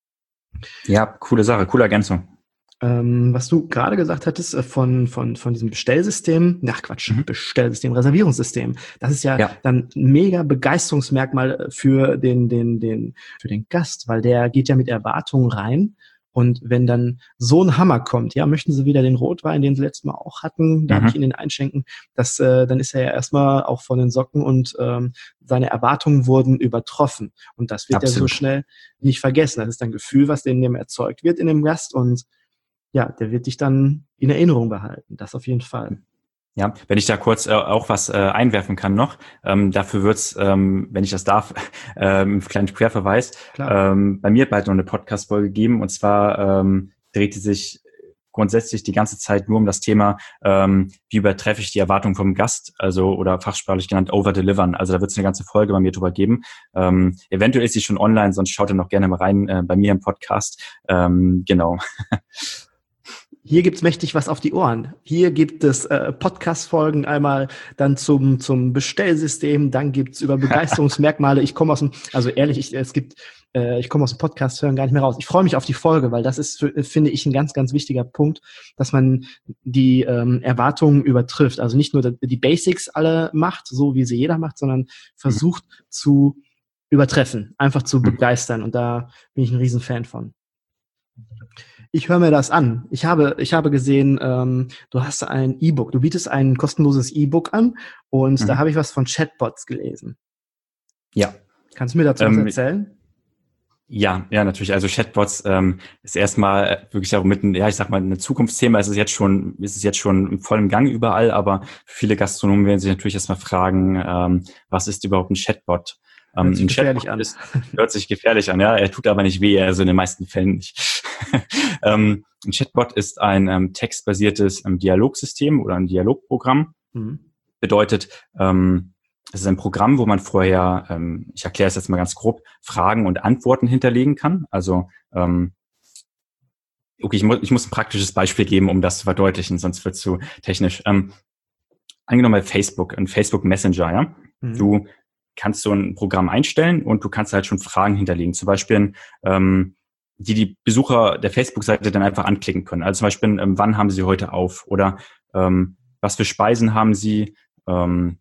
Ja, coole Sache, coole Ergänzung. Ähm, was du gerade gesagt hattest äh, von von von diesem Bestellsystem, ach Quatsch, mhm. Bestellsystem, Reservierungssystem, das ist ja, ja dann ein mega Begeisterungsmerkmal für den den den für den Gast, weil der geht ja mit Erwartungen rein und wenn dann so ein Hammer kommt, ja, möchten Sie wieder den Rotwein, den Sie letztes Mal auch hatten, darf mhm. ich Ihnen den einschenken, das äh, dann ist er ja erstmal auch von den Socken und ähm, seine Erwartungen wurden übertroffen und das wird Absolut. ja so schnell nicht vergessen. Das ist ein Gefühl, was in dem erzeugt wird in dem Gast und ja, der wird dich dann in Erinnerung behalten. Das auf jeden Fall. Ja, wenn ich da kurz äh, auch was äh, einwerfen kann noch, ähm, dafür wird's, ähm, wenn ich das darf, äh, einen kleinen Querverweis, ähm, bei mir bald noch eine Podcast-Folge geben. Und zwar ähm, dreht die sich grundsätzlich die ganze Zeit nur um das Thema, ähm, wie übertreffe ich die Erwartungen vom Gast, also oder fachsprachlich genannt overdelivern. Also da wird es eine ganze Folge bei mir drüber geben. Ähm, eventuell ist sie schon online, sonst schaut ihr noch gerne mal rein äh, bei mir im Podcast. Ähm, genau. Hier gibt's mächtig was auf die Ohren. Hier gibt es äh, Podcast-Folgen einmal dann zum zum Bestellsystem, dann gibt's über Begeisterungsmerkmale. Ich komme aus dem, also ehrlich, ich, es gibt, äh, ich komme aus dem Podcast hören gar nicht mehr raus. Ich freue mich auf die Folge, weil das ist, für, finde ich, ein ganz, ganz wichtiger Punkt, dass man die ähm, Erwartungen übertrifft. Also nicht nur die Basics alle macht, so wie sie jeder macht, sondern versucht mhm. zu übertreffen, einfach zu mhm. begeistern. Und da bin ich ein Riesenfan von. Ich höre mir das an. Ich habe, ich habe gesehen, ähm, du hast ein E-Book. Du bietest ein kostenloses E-Book an und mhm. da habe ich was von Chatbots gelesen. Ja. Kannst du mir dazu ähm, was erzählen? Ja, ja, natürlich. Also Chatbots ähm, ist erstmal wirklich auch mitten, ja, ich sag mal, ein Zukunftsthema. Es ist jetzt schon, ist es jetzt schon im vollen Gang überall, aber viele Gastronomen werden sich natürlich erstmal fragen, ähm, was ist überhaupt ein Chatbot? Ähm, Hört sich ein gefährlich Chatbot an. ist, hört sich gefährlich an, ja. Er tut aber nicht weh, also in den meisten Fällen nicht. ähm, ein Chatbot ist ein ähm, textbasiertes ähm, Dialogsystem oder ein Dialogprogramm. Mhm. Bedeutet, ähm, es ist ein Programm, wo man vorher, ähm, ich erkläre es jetzt mal ganz grob, Fragen und Antworten hinterlegen kann. Also, ähm, okay, ich, mu ich muss ein praktisches Beispiel geben, um das zu verdeutlichen, sonst wird es zu technisch. Ähm, angenommen bei Facebook, ein Facebook Messenger, ja. Mhm. Du kannst so ein Programm einstellen und du kannst halt schon Fragen hinterlegen. Zum Beispiel, ähm, die die Besucher der Facebook-Seite dann einfach anklicken können. Also zum Beispiel, ähm, wann haben sie heute auf? Oder ähm, was für Speisen haben sie? Ähm,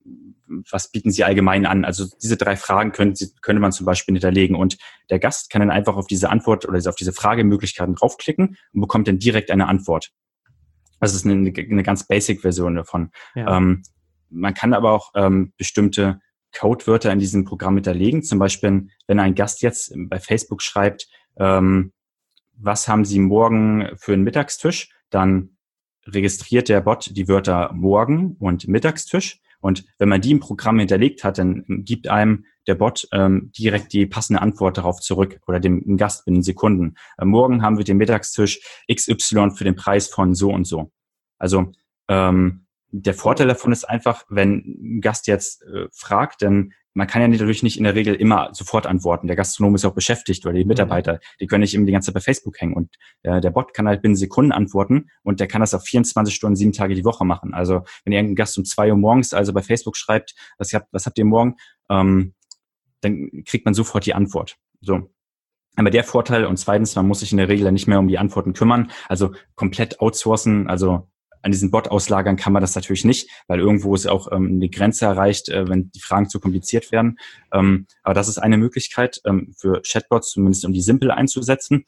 was bieten sie allgemein an? Also diese drei Fragen können, könnte man zum Beispiel hinterlegen und der Gast kann dann einfach auf diese Antwort oder auf diese Fragemöglichkeiten draufklicken und bekommt dann direkt eine Antwort. Das ist eine, eine ganz Basic-Version davon. Ja. Ähm, man kann aber auch ähm, bestimmte Codewörter in diesem Programm hinterlegen. Zum Beispiel, wenn ein Gast jetzt bei Facebook schreibt, ähm, was haben Sie morgen für einen Mittagstisch, dann registriert der Bot die Wörter morgen und Mittagstisch. Und wenn man die im Programm hinterlegt hat, dann gibt einem der Bot ähm, direkt die passende Antwort darauf zurück oder dem, dem Gast binnen Sekunden. Äh, morgen haben wir den Mittagstisch X Y für den Preis von so und so. Also ähm, der Vorteil davon ist einfach, wenn ein Gast jetzt äh, fragt, denn man kann ja natürlich nicht in der Regel immer sofort antworten. Der Gastronom ist auch beschäftigt oder die Mitarbeiter, die können nicht immer die ganze Zeit bei Facebook hängen. Und äh, der Bot kann halt binnen Sekunden antworten und der kann das auf vierundzwanzig Stunden, sieben Tage die Woche machen. Also wenn irgendein Gast um zwei Uhr morgens also bei Facebook schreibt, was habt, was habt ihr morgen, ähm, dann kriegt man sofort die Antwort. So. Aber der Vorteil und zweitens, man muss sich in der Regel nicht mehr um die Antworten kümmern, also komplett outsourcen, also an diesen Bot auslagern kann man das natürlich nicht, weil irgendwo ist auch ähm, eine Grenze erreicht, äh, wenn die Fragen zu kompliziert werden. Ähm, aber das ist eine Möglichkeit ähm, für Chatbots, zumindest um die simpel einzusetzen.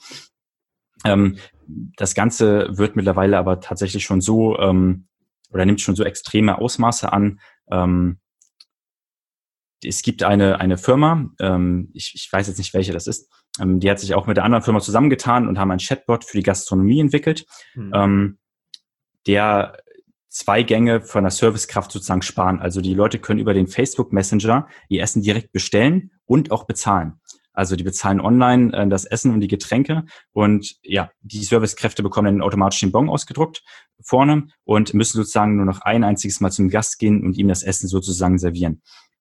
Ähm, das Ganze wird mittlerweile aber tatsächlich schon so ähm, oder nimmt schon so extreme Ausmaße an. Ähm, es gibt eine eine Firma, ähm, ich, ich weiß jetzt nicht, welche das ist, ähm, die hat sich auch mit der anderen Firma zusammengetan und haben ein Chatbot für die Gastronomie entwickelt. Mhm. Ähm, der zwei Gänge von der Servicekraft sozusagen sparen. Also die Leute können über den Facebook Messenger ihr Essen direkt bestellen und auch bezahlen. Also die bezahlen online äh, das Essen und die Getränke und ja, die Servicekräfte bekommen dann automatisch den Bon ausgedruckt vorne und müssen sozusagen nur noch ein einziges Mal zum Gast gehen und ihm das Essen sozusagen servieren.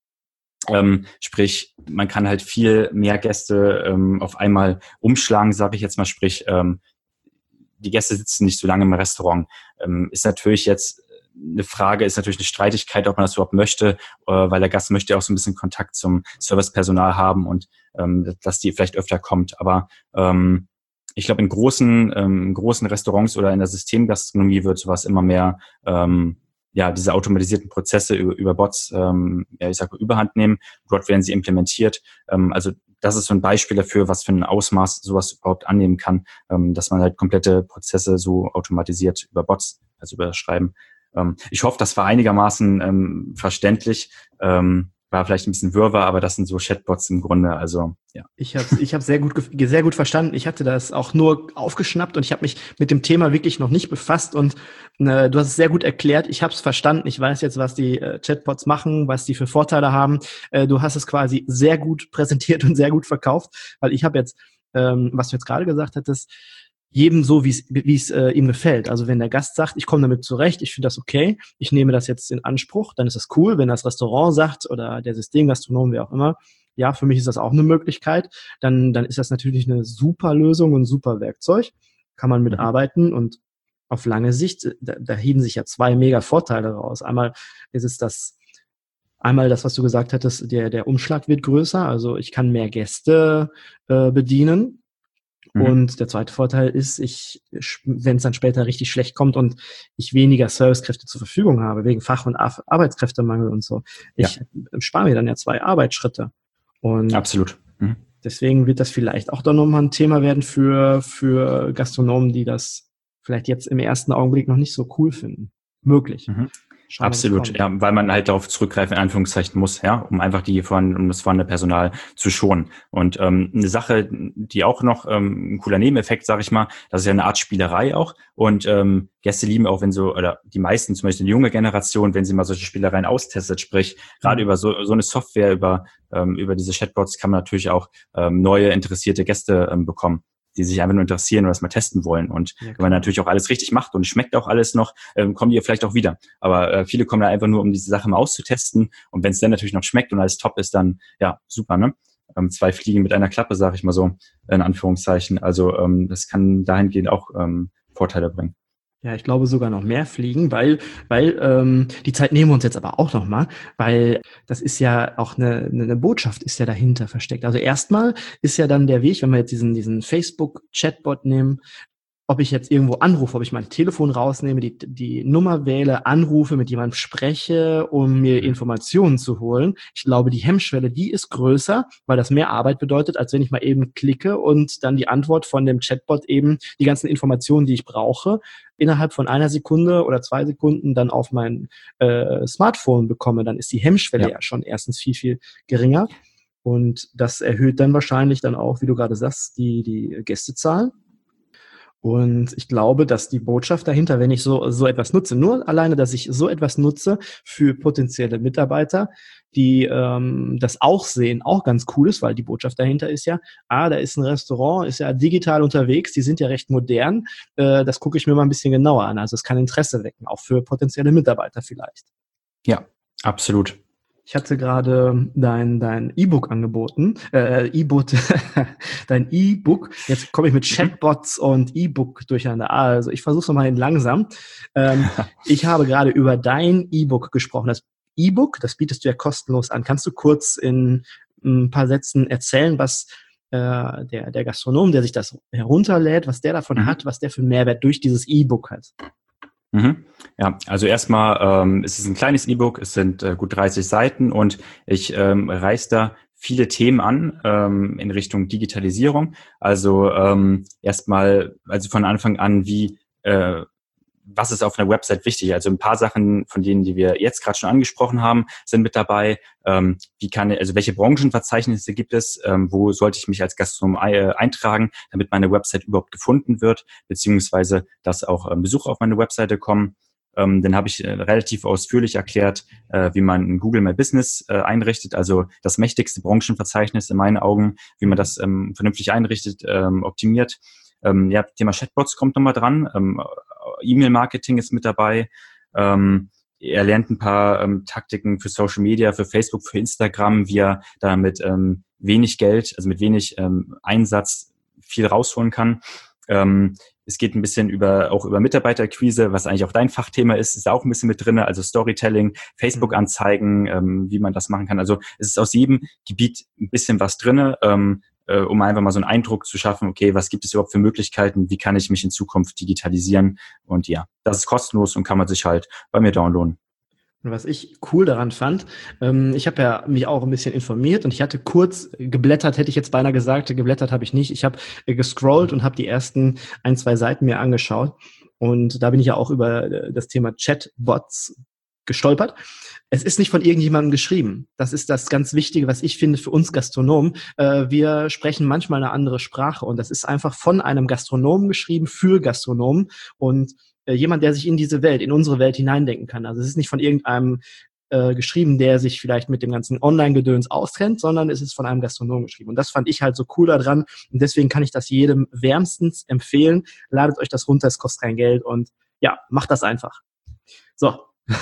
Ähm, sprich, man kann halt viel mehr Gäste ähm, auf einmal umschlagen, sage ich jetzt mal, sprich, ähm, die Gäste sitzen nicht so lange im Restaurant. Ähm, ist natürlich jetzt eine Frage, ist natürlich eine Streitigkeit, ob man das überhaupt möchte, äh, weil der Gast möchte auch so ein bisschen Kontakt zum Servicepersonal haben und ähm, dass die vielleicht öfter kommt. Aber ähm, ich glaube, in großen, ähm, großen Restaurants oder in der Systemgastronomie wird sowas immer mehr, ähm, ja, diese automatisierten Prozesse über, über Bots, ähm, ja, ich sage Überhand nehmen. Dort werden sie implementiert. Ähm, also das ist so ein Beispiel dafür, was für ein Ausmaß sowas überhaupt annehmen kann, ähm, dass man halt komplette Prozesse so automatisiert über Bots, also über das Schreiben. Ähm, ich hoffe, das war einigermaßen ähm, verständlich. Ähm, war vielleicht ein bisschen Wirrwarr, aber das sind so Chatbots im Grunde. Also ja. Ich habe ich hab sehr gut sehr gut verstanden. Ich hatte das auch nur aufgeschnappt und ich habe mich mit dem Thema wirklich noch nicht befasst und äh, du hast es sehr gut erklärt. Ich habe es verstanden. Ich weiß jetzt, was die äh, Chatbots machen, was die für Vorteile haben. Äh, du hast es quasi sehr gut präsentiert und sehr gut verkauft, weil ich habe jetzt, ähm, was du jetzt gerade gesagt hattest, jedem so, wie es wie es äh, ihm gefällt. Also wenn der Gast sagt, ich komme damit zurecht, ich finde das okay, ich nehme das jetzt in Anspruch, dann ist das cool. Wenn das Restaurant sagt oder der Systemgastronom, wer auch immer, ja, für mich ist das auch eine Möglichkeit, dann dann ist das natürlich eine super Lösung und ein super Werkzeug, kann man mitarbeiten und auf lange Sicht, da, da heben sich ja zwei mega Vorteile raus. Einmal ist es das, einmal das, was du gesagt hattest, der der Umschlag wird größer, also ich kann mehr Gäste äh, bedienen. Und der zweite Vorteil ist, ich, wenn es dann später richtig schlecht kommt und ich weniger Servicekräfte zur Verfügung habe, wegen Fach- und Ar- Arbeitskräftemangel und so, ich ja. spare mir dann ja zwei Arbeitsschritte. Und absolut. Mhm. Deswegen wird das vielleicht auch dann nochmal ein Thema werden für, für Gastronomen, die das vielleicht jetzt im ersten Augenblick noch nicht so cool finden. Möglich. Mhm. Schauen wir, was Absolut, kommt. ja, weil man halt darauf zurückgreifen, in Anführungszeichen muss, ja, um einfach die von, um das vorhandene Personal zu schonen. Und ähm, eine Sache, die auch noch ähm, ein cooler Nebeneffekt, sage ich mal, das ist ja eine Art Spielerei auch. Und ähm, Gäste lieben auch, wenn so, oder die meisten, zum Beispiel die junge Generation, wenn sie mal solche Spielereien austestet, sprich, gerade Mhm. über so, so eine Software, über ähm, über diese Chatbots kann man natürlich auch ähm, neue interessierte Gäste ähm, bekommen, die sich einfach nur interessieren und das mal testen wollen. Und Ja, wenn klar. man natürlich auch alles richtig macht und es schmeckt auch alles noch, ähm, kommen die ja vielleicht auch wieder. Aber äh, viele kommen da einfach nur, um diese Sache mal auszutesten. Und wenn es dann natürlich noch schmeckt und alles top ist, dann ja, super, ne? Ähm, zwei Fliegen mit einer Klappe, sage ich mal so, in Anführungszeichen. Also ähm, das kann dahingehend auch ähm, Vorteile bringen. Ja, ich glaube sogar noch mehr fliegen, weil, weil ähm, die Zeit nehmen wir uns jetzt aber auch noch mal, weil das ist ja auch eine, eine Botschaft ist ja dahinter versteckt. Also erstmal ist ja dann der Weg, wenn wir jetzt diesen, diesen Facebook-Chatbot nehmen, ob ich jetzt irgendwo anrufe, ob ich mein Telefon rausnehme, die, die Nummer wähle, anrufe, mit jemandem spreche, um mir Informationen zu holen. Ich glaube, die Hemmschwelle, die ist größer, weil das mehr Arbeit bedeutet, als wenn ich mal eben klicke und dann die Antwort von dem Chatbot eben die ganzen Informationen, die ich brauche, innerhalb von einer Sekunde oder zwei Sekunden dann auf mein äh, Smartphone bekomme. Dann ist die Hemmschwelle ja. ja schon erstens viel, viel geringer. Und das erhöht dann wahrscheinlich dann auch, wie du gerade sagst, die, die Gästezahlen. Und ich glaube, dass die Botschaft dahinter, wenn ich so so etwas nutze, nur alleine, dass ich so etwas nutze für potenzielle Mitarbeiter, die ähm, das auch sehen, auch ganz cool ist, weil die Botschaft dahinter ist ja, ah, da ist ein Restaurant, ist ja digital unterwegs, die sind ja recht modern, äh, das gucke ich mir mal ein bisschen genauer an. Also es kann Interesse wecken, auch für potenzielle Mitarbeiter vielleicht. Ja, absolut. Ich hatte gerade dein dein E-Book angeboten, äh, E-Book, dein E-Book. Jetzt komme ich mit Chatbots und E-Book durcheinander. Also ich versuche es nochmal langsam. Ähm, ich habe gerade über dein E-Book gesprochen. Das E-Book, das bietest du ja kostenlos an. Kannst du kurz in ein paar Sätzen erzählen, was äh, der der Gastronom, der sich das herunterlädt, was der davon mhm. hat, was der für einen Mehrwert durch dieses E-Book hat? Mhm. Ja, also erstmal, ähm, es ist ein kleines E-Book, es sind äh, gut dreißig Seiten und ich ähm, reiß da viele Themen an ähm, in Richtung Digitalisierung. Also ähm, erstmal, also von Anfang an, wie äh, was ist auf einer Website wichtig? Also ein paar Sachen von denen, die wir jetzt gerade schon angesprochen haben, sind mit dabei. Ähm, wie kann, also welche Branchenverzeichnisse gibt es? Ähm, wo sollte ich mich als Gastronom äh, eintragen, damit meine Website überhaupt gefunden wird, beziehungsweise dass auch ähm, Besucher auf meine Webseite kommen? Ähm, dann habe ich äh, relativ ausführlich erklärt, äh, wie man ein Google My Business äh, einrichtet, also das mächtigste Branchenverzeichnis in meinen Augen, wie man das ähm, vernünftig einrichtet, ähm, optimiert. Ähm, ja, Thema Chatbots kommt nochmal dran. Ähm, E-Mail-Marketing ist mit dabei. Ähm, er lernt ein paar ähm, Taktiken für Social Media, für Facebook, für Instagram, wie er da mit ähm, wenig Geld, also mit wenig ähm, Einsatz viel rausholen kann. Ähm, es geht ein bisschen über auch über Mitarbeiterakquise, was eigentlich auch dein Fachthema ist, ist auch ein bisschen mit drin, also Storytelling, Facebook-Anzeigen, ähm, wie man das machen kann. Also es ist aus jedem Gebiet ein bisschen was drin, ähm, äh, um einfach mal so einen Eindruck zu schaffen, okay, was gibt es überhaupt für Möglichkeiten, wie kann ich mich in Zukunft digitalisieren? Und ja, das ist kostenlos und kann man sich halt bei mir downloaden. Und was ich cool daran fand, ähm, ich habe ja mich auch ein bisschen informiert und ich hatte kurz geblättert, hätte ich jetzt beinahe gesagt, geblättert habe ich nicht. Ich habe äh, gescrollt und habe die ersten ein, zwei Seiten mir angeschaut. Und da bin ich ja auch über äh, das Thema Chatbots gestolpert. Es ist nicht von irgendjemandem geschrieben. Das ist das ganz Wichtige, was ich finde für uns Gastronomen. Äh, wir sprechen manchmal eine andere Sprache und das ist einfach von einem Gastronomen geschrieben für Gastronomen und äh, jemand, der sich in diese Welt, in unsere Welt hineindenken kann. Also es ist nicht von irgendeinem äh, geschrieben, der sich vielleicht mit dem ganzen Online-Gedöns auskennt, sondern es ist von einem Gastronomen geschrieben. Und das fand ich halt so cool daran und deswegen kann ich das jedem wärmstens empfehlen. Ladet euch das runter, es kostet kein Geld und ja, macht das einfach. So.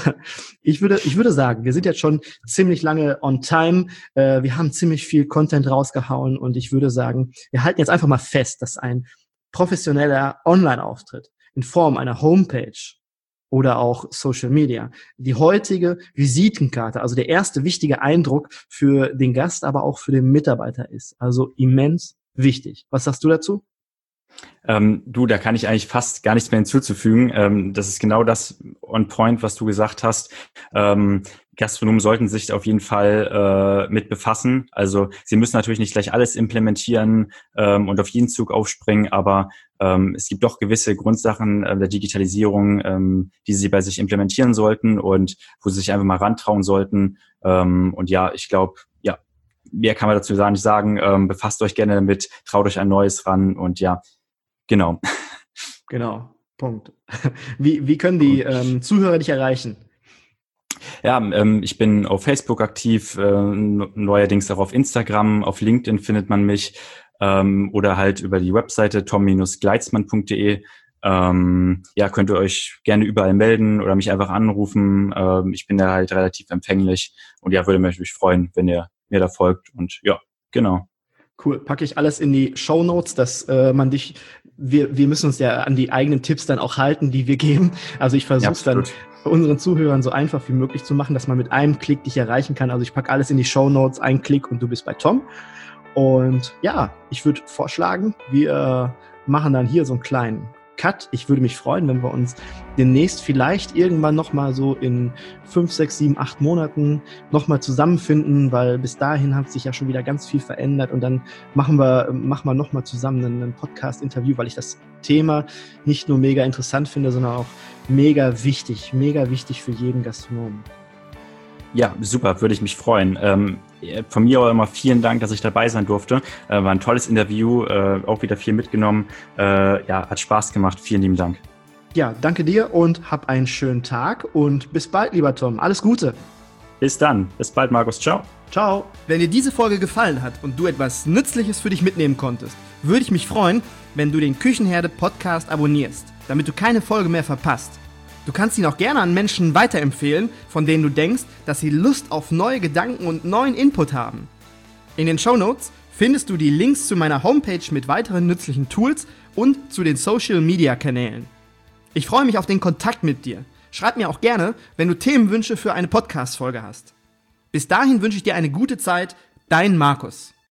Ich würde, ich würde sagen, wir sind jetzt schon ziemlich lange on time. Äh, wir haben ziemlich viel Content rausgehauen und ich würde sagen, wir halten jetzt einfach mal fest, dass ein professioneller Online-Auftritt in Form einer Homepage oder auch Social Media die heutige Visitenkarte, also der erste wichtige Eindruck für den Gast, aber auch für den Mitarbeiter ist. Also immens wichtig. Was sagst du dazu? Ähm, du, da kann ich eigentlich fast gar nichts mehr hinzuzufügen. Ähm, das ist genau das on point, was du gesagt hast. Ähm, Gastronomen sollten sich auf jeden Fall äh, mit befassen. Also sie müssen natürlich nicht gleich alles implementieren ähm, und auf jeden Zug aufspringen, aber ähm, es gibt doch gewisse Grundsachen äh, der Digitalisierung, ähm, die sie bei sich implementieren sollten und wo sie sich einfach mal rantrauen sollten. Ähm, und ja, ich glaube, ja, mehr kann man dazu gar nicht sagen. Ähm, befasst euch gerne damit, traut euch ein Neues ran und ja, genau. Genau, Punkt. Wie, wie können die ähm, Zuhörer dich erreichen? Ja, ähm, ich bin auf Facebook aktiv, äh, neuerdings auch auf Instagram, auf LinkedIn findet man mich ähm, oder halt über die Webseite tom Bindestrich gleitzmann punkt de. Ähm, ja, könnt ihr euch gerne überall melden oder mich einfach anrufen. Ähm, ich bin da halt relativ empfänglich und ja, würde mich natürlich freuen, wenn ihr mir da folgt und ja, genau. Cool, packe ich alles in die Shownotes, dass äh, man dich, wir, wir müssen uns ja an die eigenen Tipps dann auch halten, die wir geben. Also ich versuche es ja, dann unseren Zuhörern so einfach wie möglich zu machen, dass man mit einem Klick dich erreichen kann. Also ich packe alles in die Shownotes, ein Klick und du bist bei Tom. Und ja, ich würde vorschlagen, wir machen dann hier so einen kleinen Cut. Ich würde mich freuen, wenn wir uns demnächst vielleicht irgendwann nochmal so in fünf, sechs, sieben, acht Monaten nochmal zusammenfinden, weil bis dahin hat sich ja schon wieder ganz viel verändert und dann machen wir, machen wir nochmal zusammen einen Podcast-Interview, weil ich das Thema nicht nur mega interessant finde, sondern auch mega wichtig, mega wichtig für jeden Gastronomen. Ja, super, würde ich mich freuen. Ähm, von mir auch immer vielen Dank, dass ich dabei sein durfte. Äh, war ein tolles Interview, äh, auch wieder viel mitgenommen. Äh, ja, hat Spaß gemacht. Vielen lieben Dank. Ja, danke dir und hab einen schönen Tag und bis bald, lieber Tom. Alles Gute. Bis dann. Bis bald, Markus. Ciao. Ciao. Wenn dir diese Folge gefallen hat und du etwas Nützliches für dich mitnehmen konntest, würde ich mich freuen, wenn du den Küchenherde Podcast abonnierst, damit du keine Folge mehr verpasst. Du kannst ihn auch gerne an Menschen weiterempfehlen, von denen du denkst, dass sie Lust auf neue Gedanken und neuen Input haben. In den Shownotes findest du die Links zu meiner Homepage mit weiteren nützlichen Tools und zu den Social-Media-Kanälen. Ich freue mich auf den Kontakt mit dir. Schreib mir auch gerne, wenn du Themenwünsche für eine Podcast-Folge hast. Bis dahin wünsche ich dir eine gute Zeit, dein Markus.